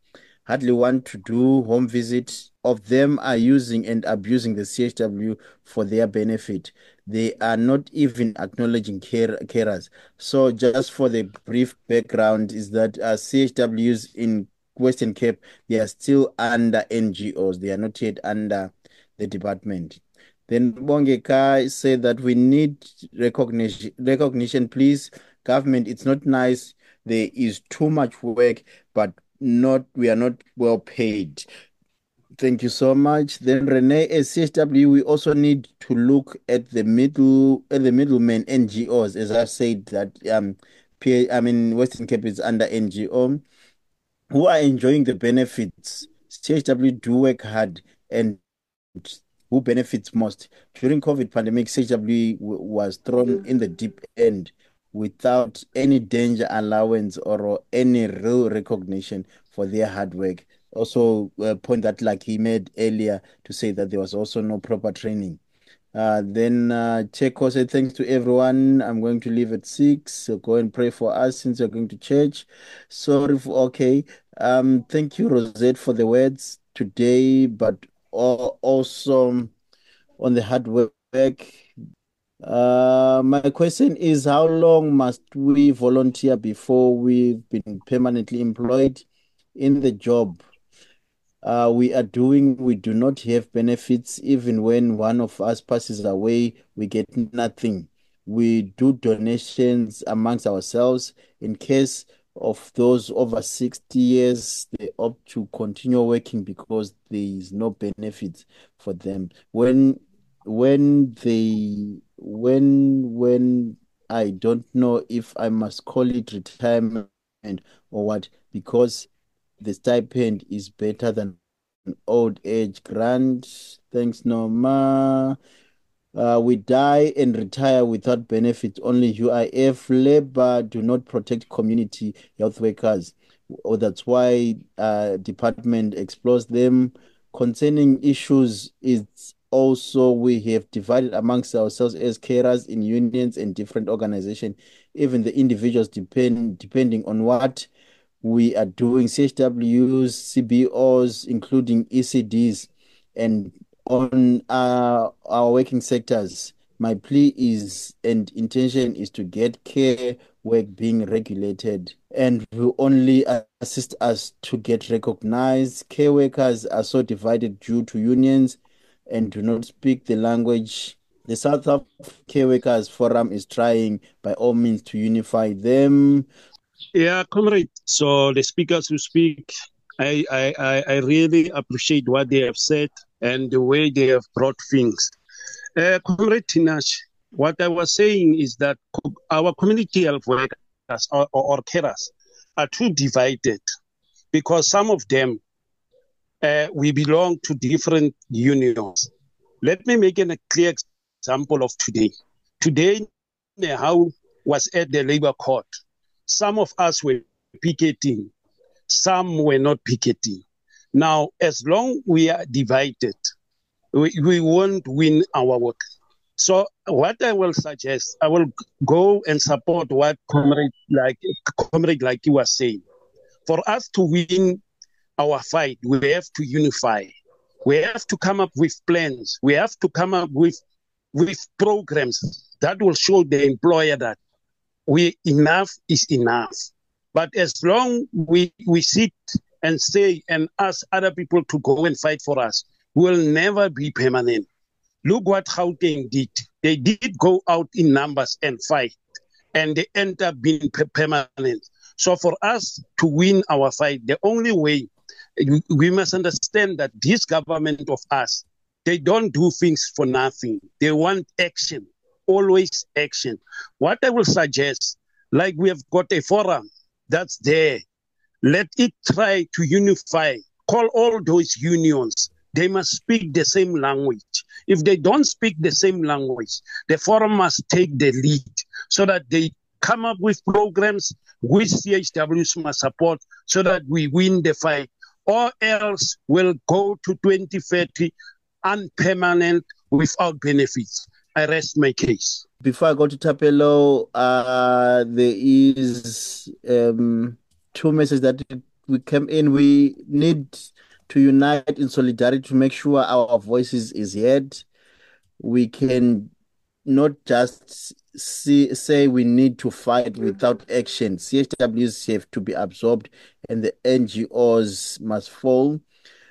hardly want to do home visits. Of them are using and abusing the C H W for their benefit. They are not even acknowledging care, carers. So just for the brief background is that uh, C H Ws in Western Cape, they are still under N G Os. They are not yet under the department. Then Bongeka said that we need recognition, recognition, please. Government, it's not nice. There is too much work, but not we are not well paid. Thank you so much. Then Renee, as C H W, we also need to look at the middle at the middlemen N G Os. As I've said that um P I mean Western Cape is under N G O, who are enjoying the benefits. C H W do work hard, and who benefits most? During COVID pandemic, C H W w- was thrown in the deep end without any danger allowance or any real recognition for their hard work. Also, a point that like he made earlier to say that there was also no proper training. Uh, then uh, Cheko said, thanks to everyone. I'm going to leave at six. So go and pray for us since you're going to church. Sorry for, okay. Um, thank you, Rosette, for the words today, but al- also on the hard work. Uh, my question is, how long must we volunteer before we've been permanently employed in the job uh, we are doing? We do not have benefits. Even when one of us passes away, we get nothing. We do donations amongst ourselves. In case of those over sixty years, they opt to continue working because there is no benefits for them. When when they when when I don't know if I must call it retirement or what, because the stipend is better than old age grant. Thanks, Norma. Uh, we die and retire without benefits. Only U I F. Labor do not protect community health workers. Or that's why uh, department explores them. Concerning issues, it's also we have divided amongst ourselves as carers in unions and different organizations. Even the individuals depend depending on what we are doing. C H Ws, C B Os, including E C Ds, and on uh, our working sectors. My plea is and intention is to get care work being regulated and will only assist us to get recognized. Care workers are so divided due to unions and do not speak the language. The South African Care Workers Forum is trying by all means to unify them. Yeah, comrade. So the speakers who speak, I, I, I, I really appreciate what they have said and the way they have brought things. Uh, comrade Tinash, what I was saying is that co- our community health workers or, or, or carers are too divided because some of them, uh, we belong to different unions. Let me make an, a clear example of today. Today, how was at the labor court. Some of us were picketing, some were not picketing. Now, as long we are divided, we, we won't win our work. So what I will suggest, I will go and support what comrade like comrade like you was saying. For us to win our fight, we have to unify. We have to come up with plans. We have to come up with with programs that will show the employer that we enough is enough. But as long we we sit and say and ask other people to go and fight for us, we'll never be permanent. Look what Gauteng did. They did go out in numbers and fight, and they end up being permanent. So for us to win our fight, the only way, we must understand that this government of us, they don't do things for nothing. They want action. Always action. What I will suggest, like we have got a forum that's there, let it try to unify, call all those unions. They must speak the same language. If they don't speak the same language, the forum must take the lead so that they come up with programs which C H Ws must support so that we win the fight, or else we'll go to twenty thirty unpermanent without benefits. I rest my case. Before I go to Tapelo, uh, there is um, two messages that we came in, we need to unite in solidarity to make sure our voices is heard. We can not just see, say we need to fight without action. C H Ws have to be absorbed and the N G Os must fall.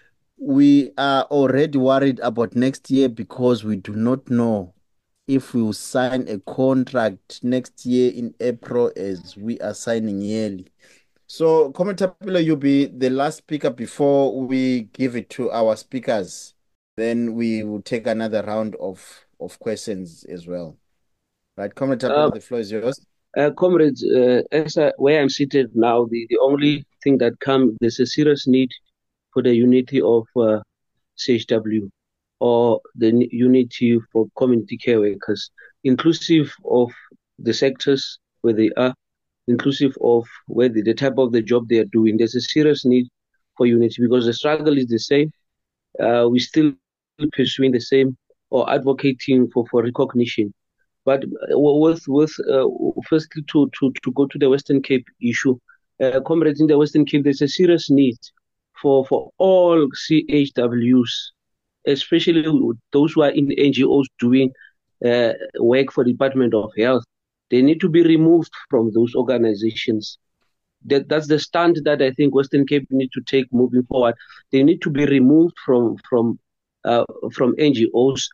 We are already worried about next year because we do not know if we will sign a contract next year in April as we are signing yearly. So, Comrade Tapilo, you'll be the last speaker before we give it to our speakers. Then we will take another round of, of questions as well. Right, Comrade Tapilo, Uh, the floor is yours. Uh, comrades, uh, as I, where I'm seated now, the, the only thing that comes, there's a serious need for the unity of uh, C H W, or the n- unity for community care workers, inclusive of the sectors where they are, inclusive of where the, the type of the job they are doing. There's a serious need for unity because the struggle is the same. Uh, we're still pursuing the same or advocating for, for recognition. But uh, with with uh, firstly to, to to go to the Western Cape issue, uh, comrades in the Western Cape, there's a serious need for for all C H Ws, especially those who are in N G Os doing uh, work for the Department of Health. They need to be removed from those organizations. That that's the stand that I think Western Cape need to take moving forward. They need to be removed from from uh, from N G Os.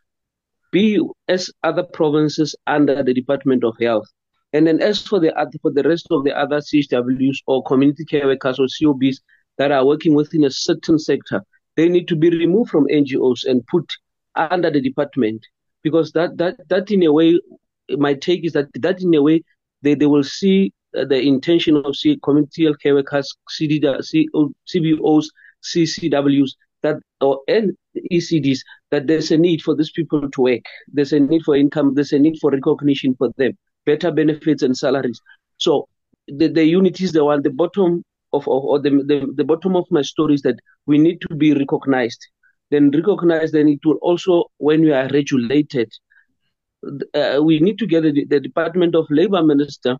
Be as other provinces under the Department of Health. And then as for the other, for the rest of the other C H Ws or community care workers or C O Bs that are working within a certain sector, they need to be removed from N G Os and put under the department, because that that that in a way, my take is that that in a way they, they will see uh, the intention of C community health care workers, C D, C, C B Os, C C Ws, that or and E C Ds, that there's a need for these people to work. There's a need for income. There's a need for recognition for them, better benefits and salaries. So the, the unity is the one, the bottom of, of or the, the, the bottom of my story is that we need to be recognized. Then recognized, then it will also, when we are regulated, uh, we need to get the, the Department of Labor Minister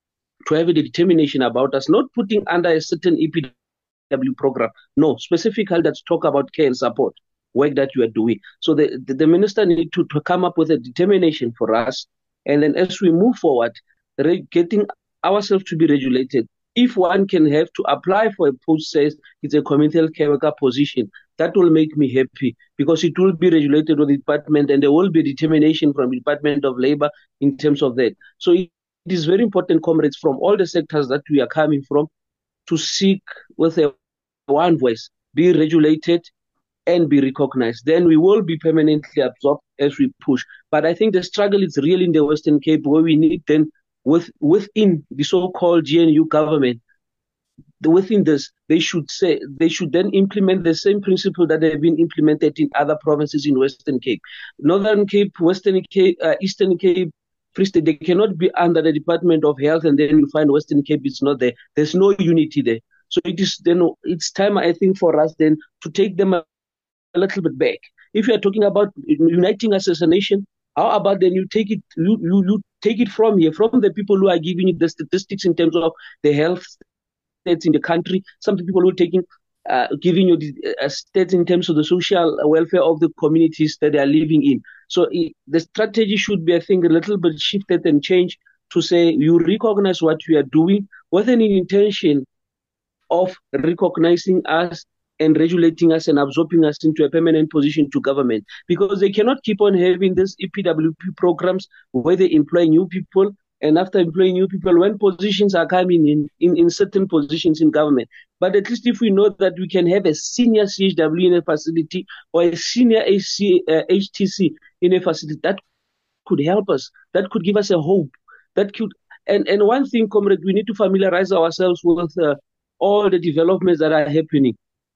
to have a determination about us not putting under a certain E P W program. No, specifically that's talk about care and support work that you are doing. So the, the, the minister need to, to come up with a determination for us. And then as we move forward, re- getting ourselves to be regulated. If one can have to apply for a post says it's a community health care worker position, that will make me happy because it will be regulated with the department and there will be determination from the Department of Labor in terms of that. So it, it is very important, comrades, from all the sectors that we are coming from, to seek with a one voice, be regulated and be recognized. Then we will be permanently absorbed as we push. But I think the struggle is really in the Western Cape, where we need then with within the so-called G N U government, the, within this, they should say they should then implement the same principle that have been implemented in other provinces in Western Cape, Northern Cape, Western Cape, uh, Eastern Cape, Free State. They cannot be under the Department of Health, and then you find Western Cape is not there. There's no unity there. So it is then it's time, I think, for us then to take them a, a little bit back. If you are talking about uniting us as a nation, how about then you take it you, you you take it from here, from the people who are giving you the statistics in terms of the health stats in the country, some people who are taking uh, giving you the uh, stats in terms of the social welfare of the communities that they are living in. So it, the strategy should be, I think, a little bit shifted and changed to say you recognize what we are doing with an intention of recognizing us and regulating us and absorbing us into a permanent position to government, because they cannot keep on having these E P W P programs where they employ new people, and after employing new people, when positions are coming in, in, in certain positions in government. But at least if we know that we can have a senior C H W in a facility or a senior H C, uh, H T C in a facility, that could help us, that could give us a hope, that could, and, and one thing, comrade, we need to familiarize ourselves with uh, all the developments that are happening.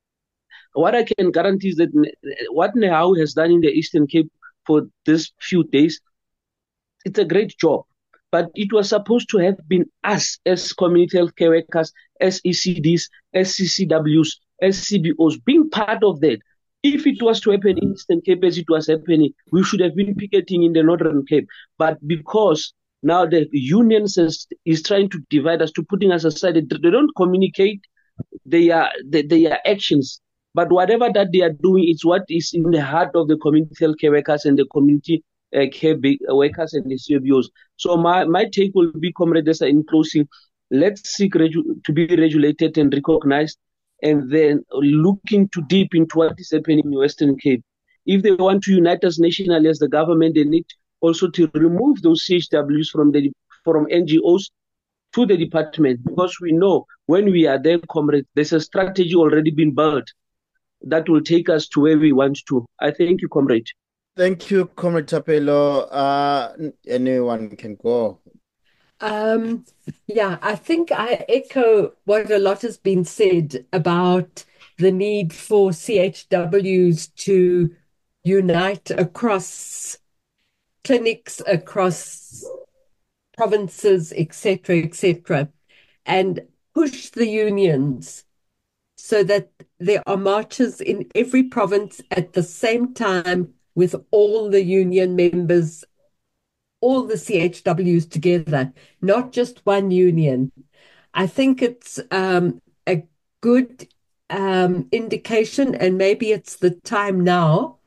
What I can guarantee is that what Nehawu has done in the Eastern Cape for these few days, it's a great job. But it was supposed to have been us as community health care workers, as E C Ds, as C C Ws, as C B Os, being part of that. If it was to happen in Eastern Cape as it was happening, we should have been picketing in the Northern Cape. But because now the union is, is trying to divide us, to putting us aside, they don't communicate their, their, their actions. But whatever that they are doing, it's what is in the heart of the community health care workers and the community uh, care workers and the C B Os. So my, my take will be, Comrade Dessa, in closing, let's seek regu- to be regulated and recognized, and then looking too deep into what is happening in Western Cape. If they want to unite us nationally as the government, they need also to remove those C H Ws from the from N G Os to the department, because we know when we are there, comrades, there's a strategy already been built that will take us to where we want to. I thank you, comrade. Thank you, Comrade Tapelo. Uh, anyone can go. Um, yeah, I think I echo what a lot has been said about the need for C H Ws to unite across clinics, across provinces, et cetera, et cetera, and push the unions so that there are marches in every province at the same time with all the union members, all the C H Ws together, not just one union. I think it's um, a good um, indication, and maybe it's the time now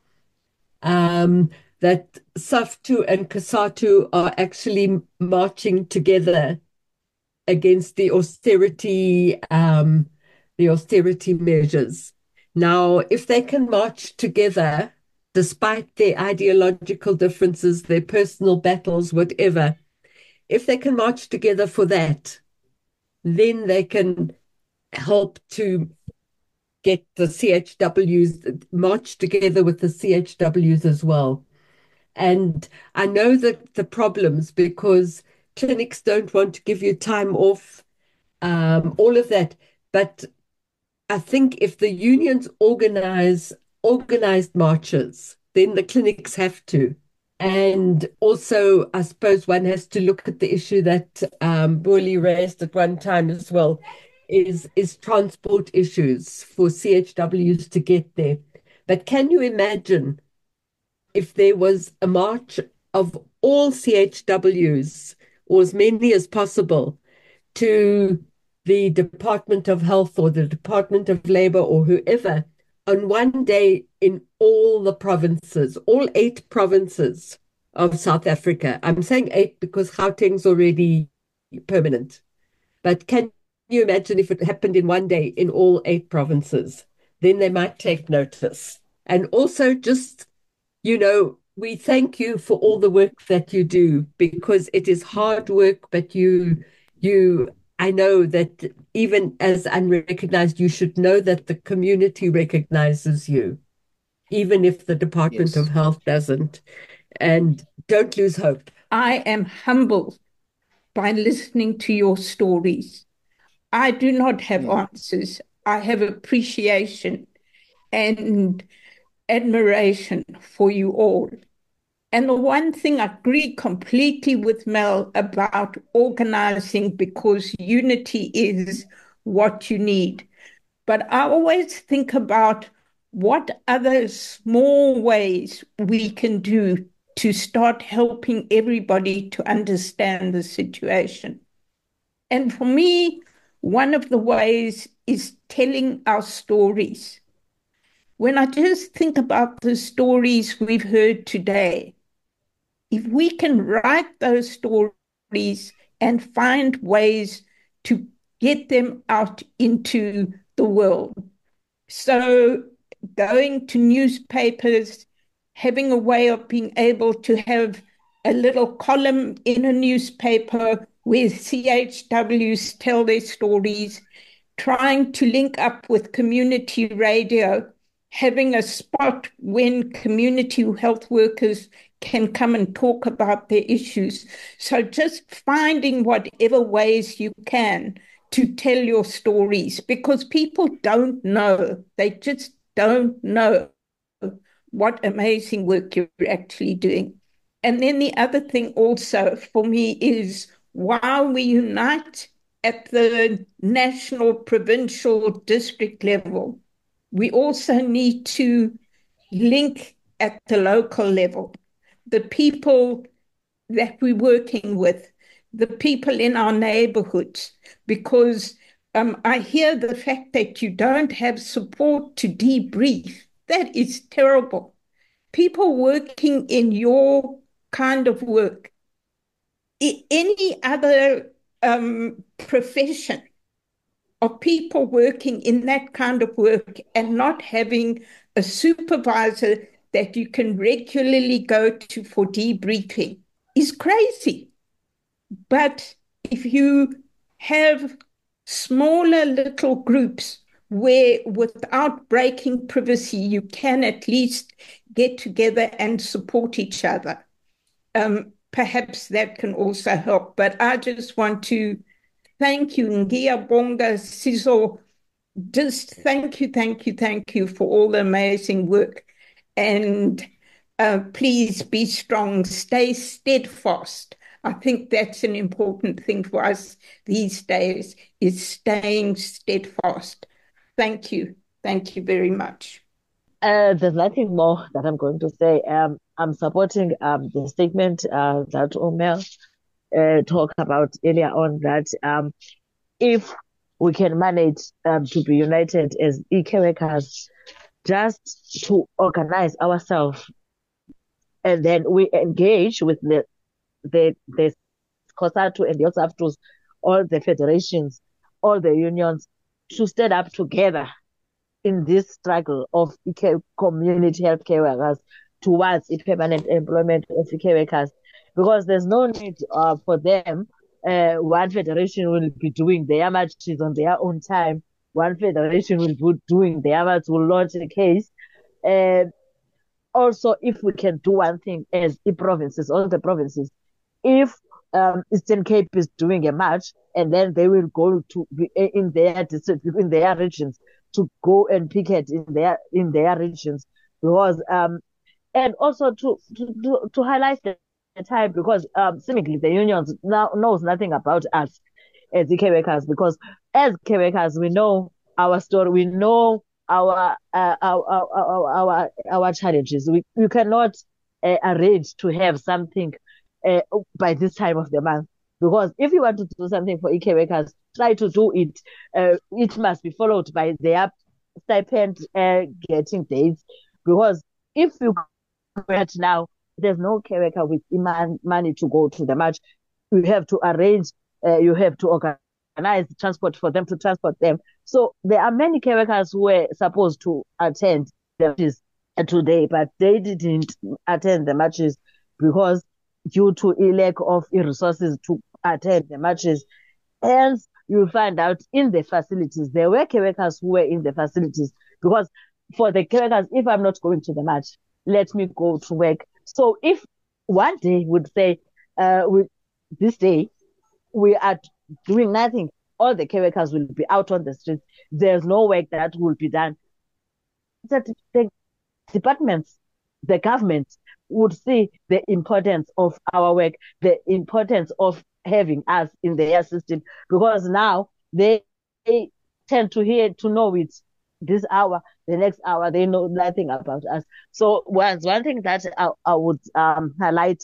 um, that SAFTU and COSATU are actually marching together against the austerity, um, the austerity measures. Now, if they can march together, despite their ideological differences, their personal battles, whatever, if they can march together for that, then they can help to get the C H Ws, march together with the C H Ws as well. And I know that the problems, because clinics don't want to give you time off, um, all of that. But I think if the unions organize organized marches, then the clinics have to. And also, I suppose one has to look at the issue that um, Burley raised at one time as well, is, is transport issues for C H Ws to get there. But can you imagine if there was a march of all C H Ws, or as many as possible, to the Department of Health or the Department of Labor or whoever on one day in all the provinces, all eight provinces of South Africa. I'm saying eight because Gauteng's already permanent. But can you imagine if it happened in one day in all eight provinces? Then they might take notice. And also just, you know, we thank you for all the work that you do, because it is hard work, but you, you, I know that even as unrecognized, you should know that the community recognizes you, even if the Department Yes. of Health doesn't. And don't lose hope. I am humbled by listening to your stories. I do not have Mm. answers. I have appreciation and admiration for you all. And the one thing I agree completely with Mel about organizing, because unity is what you need. But I always think about what other small ways we can do to start helping everybody to understand the situation. And for me, one of the ways is telling our stories. When I just think about the stories we've heard today, if we can write those stories and find ways to get them out into the world. So going to newspapers, having a way of being able to have a little column in a newspaper where C H Ws tell their stories, trying to link up with community radio, having a spot when community health workers can come and talk about their issues. So just finding whatever ways you can to tell your stories, because people don't know. They just don't know what amazing work you're actually doing. And then the other thing also for me is, while we unite at the national, provincial, district level, we also need to link at the local level. The people that we're working with, the people in our neighborhoods, because Um, I hear the fact that you don't have support to debrief. That is terrible. People working in your kind of work, I- any other um, profession of people working in that kind of work and not having a supervisor that you can regularly go to for debriefing is crazy. But if you have smaller little groups where without breaking privacy, you can at least get together and support each other, um, perhaps that can also help. But I just want to thank you, Ngiyabonga Sizo. Just thank you, thank you, thank you for all the amazing work. And uh, please be strong, stay steadfast. I think that's an important thing for us these days, is staying steadfast. Thank you. Thank you very much. Uh, there's nothing more that I'm going to say. Um, I'm supporting um, the statement uh, that Omer uh, talked about earlier on, that um, if we can manage um, to be united as E K workers, just to organize ourselves, and then we engage with the the the COSATU and the OSAFTUs, all the federations, all the unions, to stand up together in this struggle of E K community healthcare workers towards a permanent employment of E K workers, because there's no need uh, for them. Uh, one federation will be doing their marches on their own time. One federation will be doing their marches, will launch a case. Uh, also, if we can do one thing as the provinces, all the provinces, if um, Eastern Cape is doing a march, and then they will go to in their district, in their regions, to go and picket in their in their regions, because um, and also to to to, to highlight the time, because um, seemingly the unions now knows nothing about us as E K workers, because as E K workers we know our story, we know our uh, our, our our our challenges. We we cannot uh, arrange to have something uh, by this time of the month, because if you want to do something for E K workers, try to do it. Uh, it must be followed by their stipend uh, getting dates, because if you wait now, there's no care worker with money to go to the march. You have to arrange, uh, you have to organize transport for them to transport them. So there are many care workers who were supposed to attend the marches today, but they didn't attend the marches because due to a lack of resources to attend the marches. Hence, you'll find out in the facilities, there were care workers who were in the facilities, because for the care workers, if I'm not going to the march, let me go to work. So if one day would say, uh, with this day, we are doing nothing, all the care workers will be out on the streets, there's no work that will be done. That the departments, the government would see the importance of our work, the importance of having us in their system, because now they, they tend to hear, to know it this hour, the next hour, they know nothing about us. So was one thing that I, I would um, highlight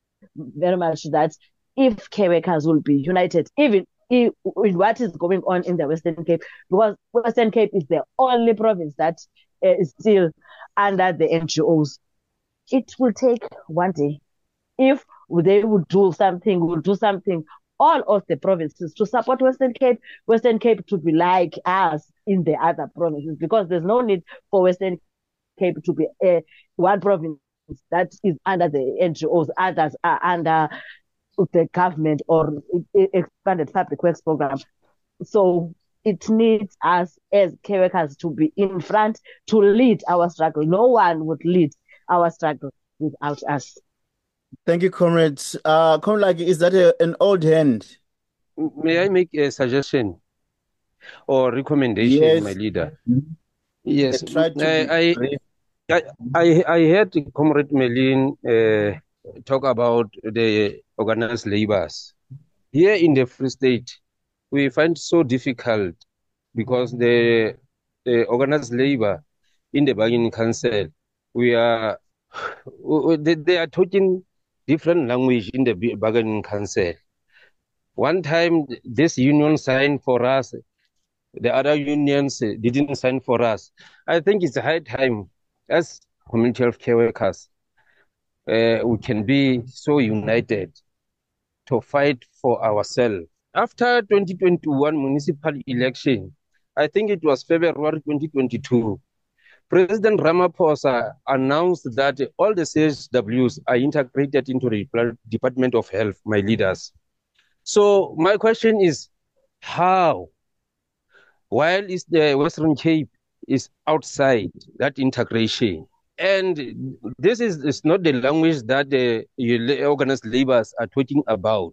very much, that if care workers will be united, even if, with what is going on in the Western Cape, because Western Cape is the only province that uh, is still under the N G Os. It will take one day. If they would do something, would do something, all of the provinces to support Western Cape, Western Cape to be like us in the other provinces, because there's no need for Western Cape to be uh, one province that is under the N G Os, others are under the government or expanded public works program. So it needs us as care workers to be in front, to lead our struggle. No one would lead our struggle without us. Thank you, comrades. Uh, Comrade, is that a, an old hand? May I make a suggestion or recommendation, yes. my leader? Yes, I, I, I, I, I heard Comrade Melin uh, talk about the organized laborers. Here in the Free State, we find it so difficult because the, the organized labor in the bargaining council, we are they, they are talking different language in the bargaining council. One time, this union signed for us the other unions uh, didn't sign for us. I think it's high time, as community healthcare workers, uh, we can be so united to fight for ourselves. After twenty twenty-one municipal election, I think it was February twenty twenty-two, President Ramaphosa announced that all the C H Ws are integrated into the Department of Health, my leaders. So my question is, how? While is the Western Cape is outside that integration, and this is, is not the language that the organized laborers are talking about.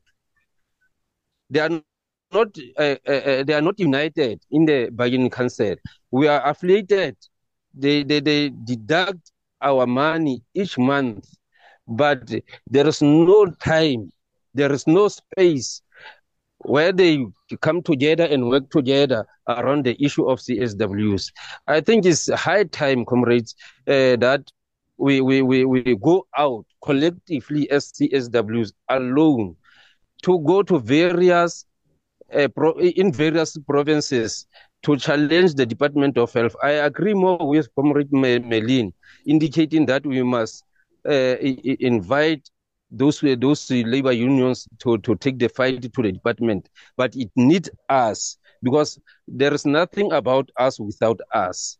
They are not uh, uh, they are not united in the bargaining council. We are affiliated. They, they they deduct our money each month, but there is no time, there is no space where they come together and work together around the issue of C S Ws. I think it's high time, comrades, uh, that we, we, we, we go out collectively as C S Ws alone to go to various, uh, pro in various provinces to challenge the Department of Health. I agree more with Comrade Melin, indicating that we must uh, invite those those labor unions to, to take the fight to the department. But it needs us, because there is nothing about us without us.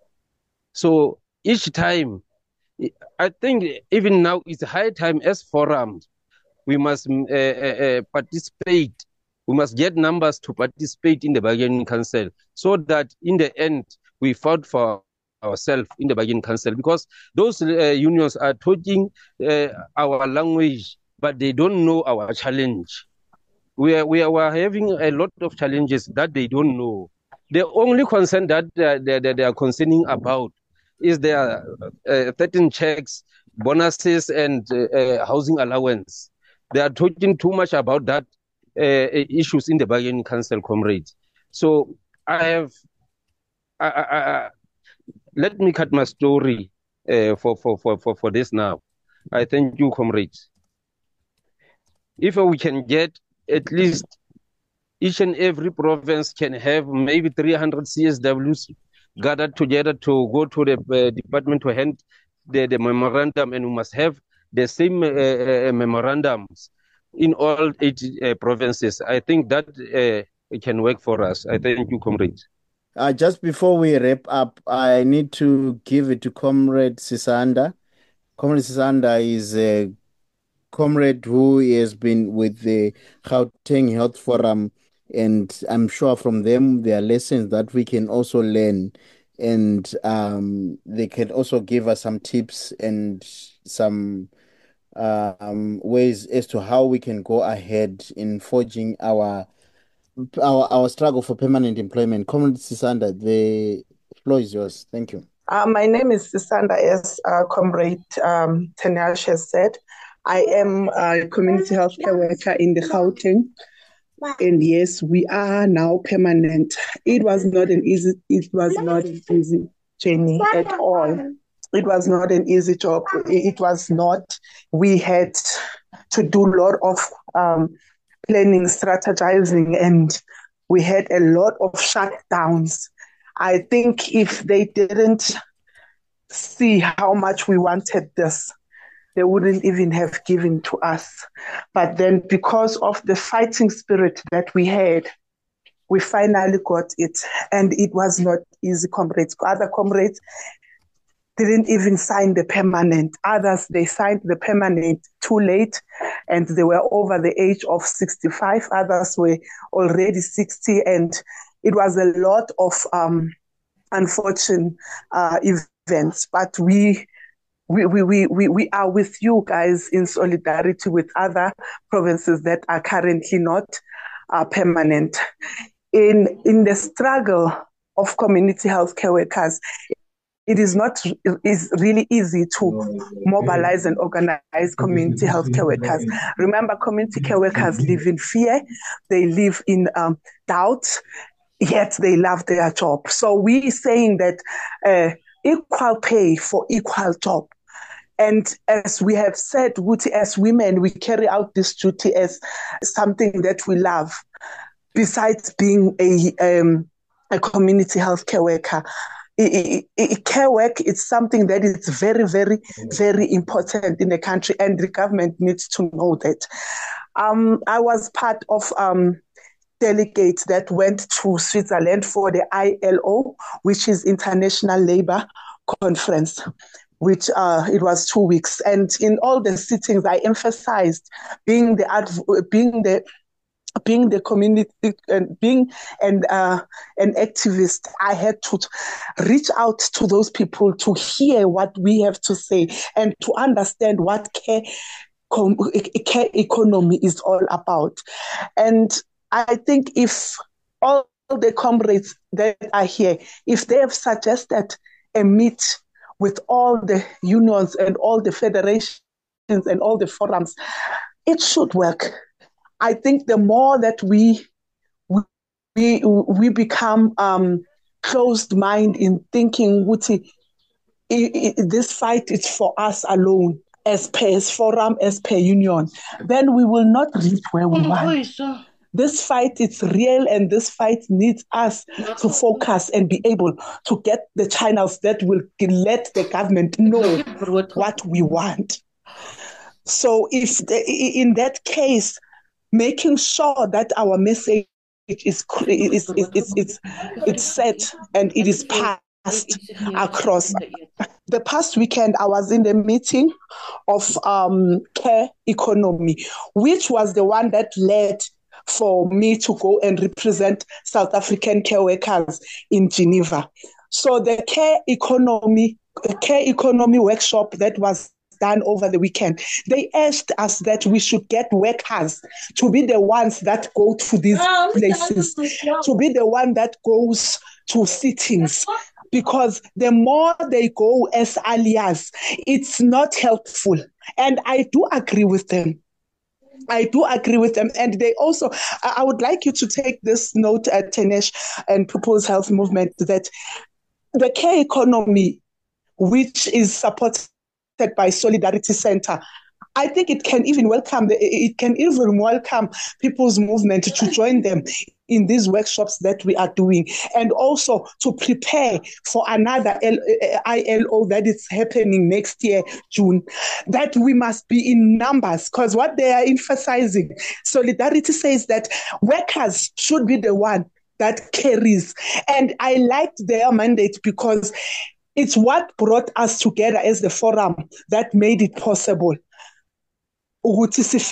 So each time, I think even now it's high time as forums, we must uh, uh, participate. We must get numbers to participate in the bargaining council, so that in the end we fought for ourselves in the bargaining council, because those uh, unions are talking uh, our language, but they don't know our challenge. We are, we are, we are having a lot of challenges that they don't know. The only concern that uh, they, they, they are concerning about is their uh, thirteen checks, bonuses, and uh, uh, housing allowance. They are talking too much about that uh, issues in the bargaining council, comrades. So I have, I, I, I, let me cut my story uh, for, for, for, for, for this now. I thank you, comrades. If we can get at least each and every province can have maybe three hundred C S Ws gathered together to go to the uh, department to hand the, the memorandum, and we must have the same uh, uh, memorandums in all eight uh, provinces. I think that uh, it can work for us. I thank you, comrades. Uh, just before we wrap up, I need to give it to Comrade Sisanda. Comrade Sisanda is a comrade who has been with the Gauteng Health Forum, and I'm sure from them there are lessons that we can also learn, and um, they can also give us some tips and some um, ways as to how we can go ahead in forging our our our struggle for permanent employment. Comrade Sisanda, the floor is yours. Thank you. Uh, my name is Sisanda, as uh, Comrade um, Tenash has said. I am a community healthcare worker in the Gauteng, and yes, we are now permanent. It was not an easy. It was not an easy journey at all. It was not an easy job. It was not. We had to do a lot of um, planning, strategizing, and we had a lot of shutdowns. I think if they didn't see how much we wanted this, they wouldn't even have given to us. But then because of the fighting spirit that we had, we finally got it. And it was not easy, comrades. Other comrades didn't even sign the permanent. Others, they signed the permanent too late, and they were over the age of sixty-five. Others were already sixty, and it was a lot of um, unfortunate uh, events. But we, we, we, we, we are with you guys in solidarity with other provinces that are currently not uh, permanent. In, in the struggle of community healthcare workers, it is not is really easy to mobilize and organize community healthcare workers. Remember, community care workers live in fear, they live in um, doubt, yet they love their job. So we saying that uh, equal pay for equal job. And as we have said, as women, we carry out this duty as something that we love. Besides being a um, a community healthcare worker. I, I, I, care work is something that is very, very, very important in the country, and the government needs to know that. Um, I was part of um, delegates that went to Switzerland for the I L O, which is International Labour Conference, which uh, it was two weeks. And in all the sittings, I emphasized being the adv- being the being the community and being an uh, an activist. I had to reach out to those people to hear what we have to say and to understand what care, com- care economy is all about. And I think if all the comrades that are here, if they have suggested a meet with all the unions and all the federations and all the forums, it should work. I think the more that we we we become um, closed mind in thinking, Wuti, this fight is for us alone, as per as forum, as per union, then we will not reach where we want. This fight is real, and this fight needs us to focus and be able to get the channels that will let the government know what we want. So if the, in that case, making sure that our message is is is is, is it's set and it is passed across. The past weekend, I was in the meeting of um, care economy, which was the one that led for me to go and represent South African care workers in Geneva. So the care economy, the care economy workshop that was done over the weekend, they asked us that we should get workers to be the ones that go to these places, to be the one that goes to sittings, because the more they go as allies, it's not helpful. And I do agree with them. I do agree with them. And they also, I would like you to take this note at Tenesh and People's Health Movement, that the care economy, which is supported by Solidarity Center, I think it can even welcome the, it can even welcome People's Movement to join them in these workshops that we are doing, and also to prepare for another I L O that is happening next year, June, that we must be in numbers, because what they are emphasizing, Solidarity says that workers should be the one that carries. And I liked their mandate because it's what brought us together as the forum that made it possible. And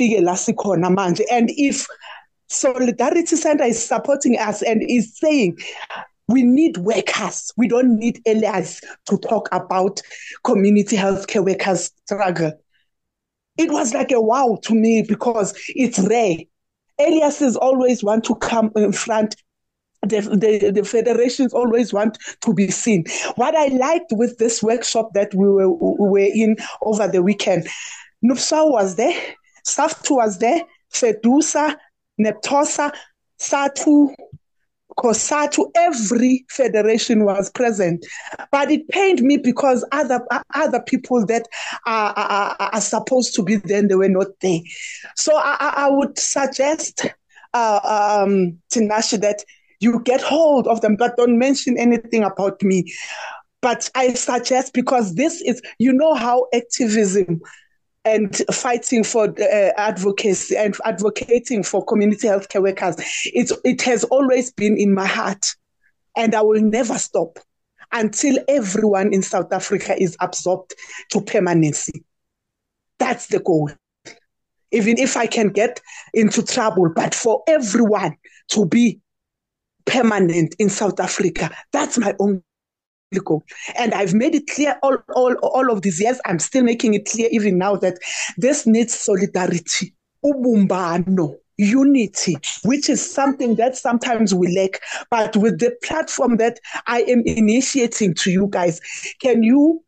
if Solidarity Center is supporting us and is saying we need workers, we don't need allies to talk about community healthcare workers' struggle, it was like a wow to me, because it's rare. Aliases always want to come in front. The, the, the federations always want to be seen. What I liked with this workshop that we were, we were in over the weekend, NUPSA was there, SAFTU was there, FEDUSA, NEPTOSA, SATU, COSATU, every federation was present. But it pained me because other other people that are, are, are supposed to be there, they were not there. So I, I would suggest, uh, um, Tinashe, that you get hold of them, but don't mention anything about me. But I suggest, because this is, you know how activism and fighting for uh, advocacy and advocating for community healthcare workers, it, it has always been in my heart. And I will never stop until everyone in South Africa is absorbed to permanency. That's the goal. Even if I can get into trouble, but for everyone to be permanent in South Africa, that's my only goal. And I've made it clear all, all, all of these years. I'm still making it clear even now that this needs solidarity, ubumbano, unity, which is something that sometimes we lack. But with the platform that I am initiating to you guys, can you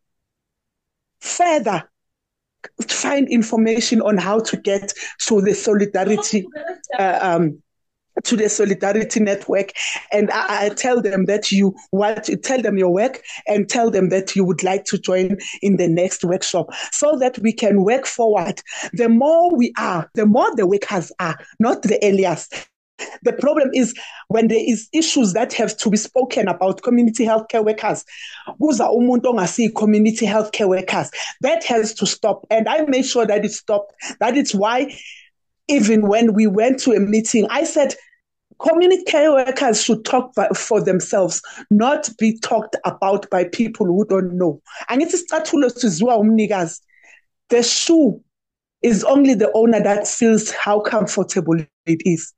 further find information on how to get to the solidarity uh, um, to the Solidarity Network, and I, I tell them that you want to tell them your work and tell them that you would like to join in the next workshop, so that we can work forward. The more we are, the more the workers are, not the alias. The problem is when there is issues that have to be spoken about community healthcare workers, kuza umuntu ongasiyi community healthcare workers. That has to stop. And I made sure that it stopped. That is why even when we went to a meeting, I said, community care workers should talk by, for themselves, not be talked about by people who don't know. And it is the shoe is only the owner that feels how comfortable it is.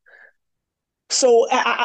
So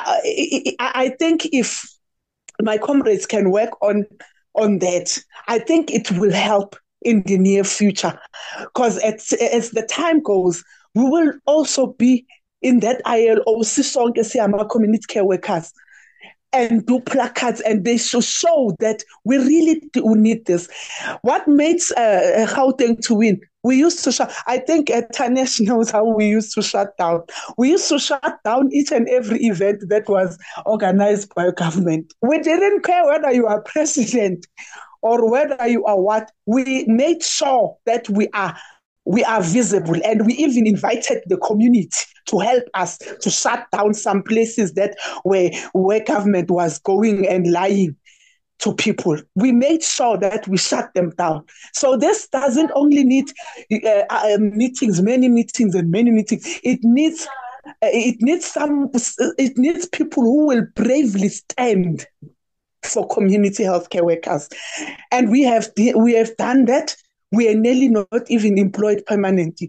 I, I, I think if my comrades can work on, on that, I think it will help in the near future. Because as, as the time goes, we will also be in that I L O, Sisonke community care workers, and do placards, and they should show that we really do need this. What makes uh, Gauteng to win? We used to shut, I think uh, Tanesh knows how we used to shut down. We used to shut down each and every event that was organized by government. We didn't care whether you are president or whether you are what. We made sure that we are we are visible, and we even invited the community to help us to shut down some places that where, where government was going and lying to people. We made sure that we shut them down. So this doesn't only need uh, uh, meetings, many meetings and many meetings. It needs uh, it needs some it needs people who will bravely stand for community healthcare workers, and we have we have done that. We are nearly not even employed permanently,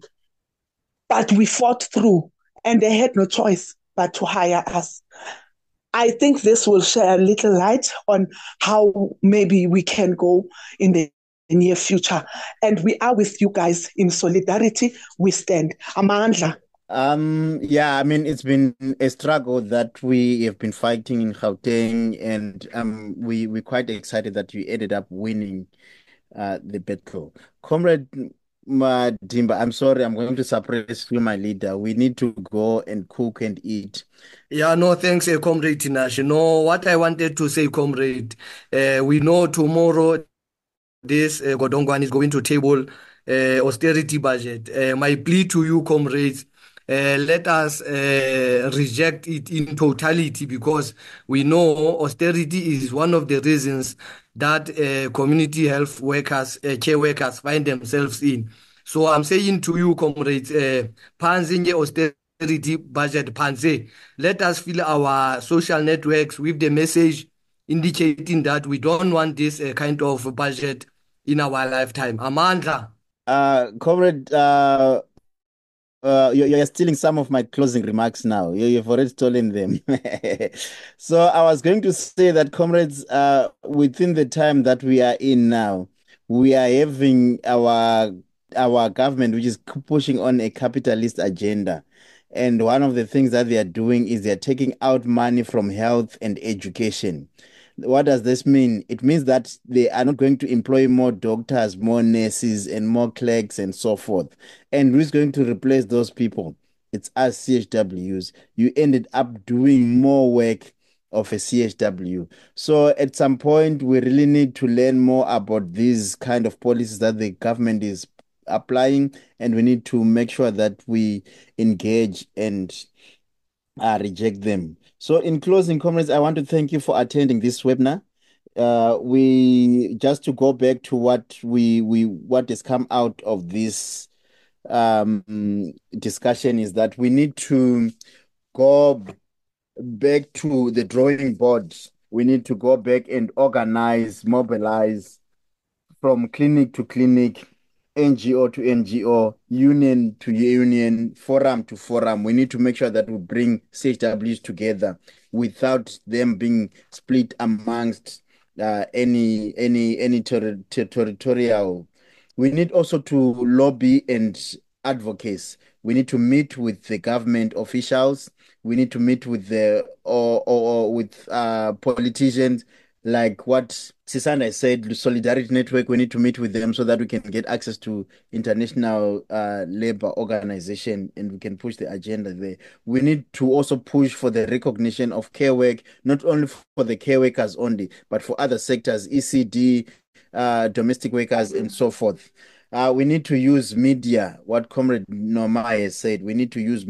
but we fought through, and they had no choice but to hire us. I think this will share a little light on how maybe we can go in the near future. And we are with you guys in solidarity. We stand. Amandla. Um, yeah, I mean, it's been a struggle that we have been fighting in Gauteng, and um, we, we're quite excited that we ended up winning uh, the battle. Comrade Madimba, I'm sorry, I'm going to suppress you, my leader. We need to go and cook and eat. Yeah, no, thanks, uh, Comrade Tinashe. No, what I wanted to say, Comrade, uh, we know tomorrow this uh, Godongwan is going to table uh, austerity budget. Uh, my plea to you, comrades, uh, let us uh, reject it in totality, because we know austerity is one of the reasons that uh, community health workers, uh, care workers find themselves in. So I'm saying to you, comrades, uh, panzing austerity budget, panze, let us fill our social networks with the message indicating that we don't want this uh, kind of budget in our lifetime. Amandla. Uh, comrade, uh, uh, you're, you're stealing some of my closing remarks now. You, you've already stolen them. So I was going to say that, comrades, uh, within the time that we are in now, we are having our our government, which is pushing on a capitalist agenda. And one of the things that they are doing is they're taking out money from health and education. What does this mean? It means that they are not going to employ more doctors, more nurses, and more clerks, and so forth. And who's going to replace those people? It's us C H Ws. You ended up doing more work of a C H W. So at some point, we really need to learn more about these kind of policies that the government is applying, and we need to make sure that we engage and uh, reject them. So in closing, comrades, I want to thank you for attending this webinar. Uh, we just to go back to what we we what has come out of this um, discussion is that we need to go back to the drawing board. We need to go back and organize, mobilize from clinic to clinic, N G O to N G O, union to union, forum to forum. We need to make sure that we bring C H Ws together without them being split amongst uh, any any any ter ter territorial. We need also to lobby and advocate. We need to meet with the government officials. We need to meet with the or or, or with uh, politicians. Like what Sisanda said, the Solidarity Network, we need to meet with them so that we can get access to International uh, Labor Organization, and we can push the agenda there. We need to also push for the recognition of care work, not only for the care workers only, but for other sectors, E C D, uh, domestic workers, and so forth. Uh, we need to use media, what Comrade Nomai has said. We need to use media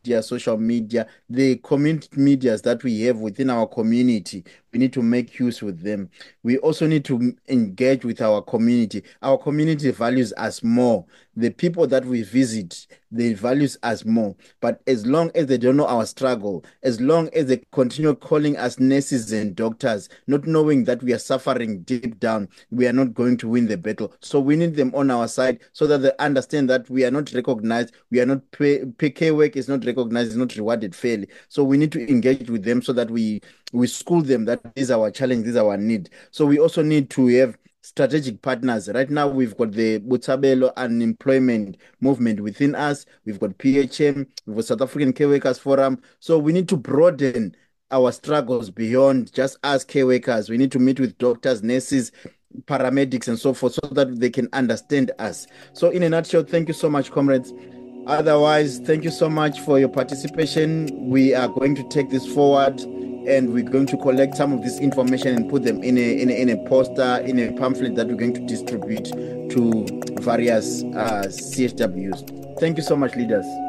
media, social media, the community medias that we have within our community. We need to make use with them. We also need to engage with our community. Our community values us more. The people that we visit, they values us more. But as long as they don't know our struggle, as long as they continue calling us nurses and doctors, not knowing that we are suffering deep down, we are not going to win the battle. So we need them on our side so that they understand that we are not recognized, we are not pay, P K work is not recognized, is not rewarded fairly. So we need to engage with them so that we we school them that this is our challenge, this is our need. So we also need to have strategic partners. Right now, we've got the Botshabelo unemployment movement within us. We've got P H M, we've got South African Care Workers Forum. So we need to broaden our struggles beyond just us care workers. We need to meet with doctors, nurses, paramedics, and so forth, so that they can understand us. So in a nutshell, thank you so much, comrades. Otherwise, thank you so much for your participation. We are going to take this forward, and we're going to collect some of this information and put them in a in a, in a poster, in a pamphlet that we're going to distribute to various uh, C H Ws. Thank you so much, leaders.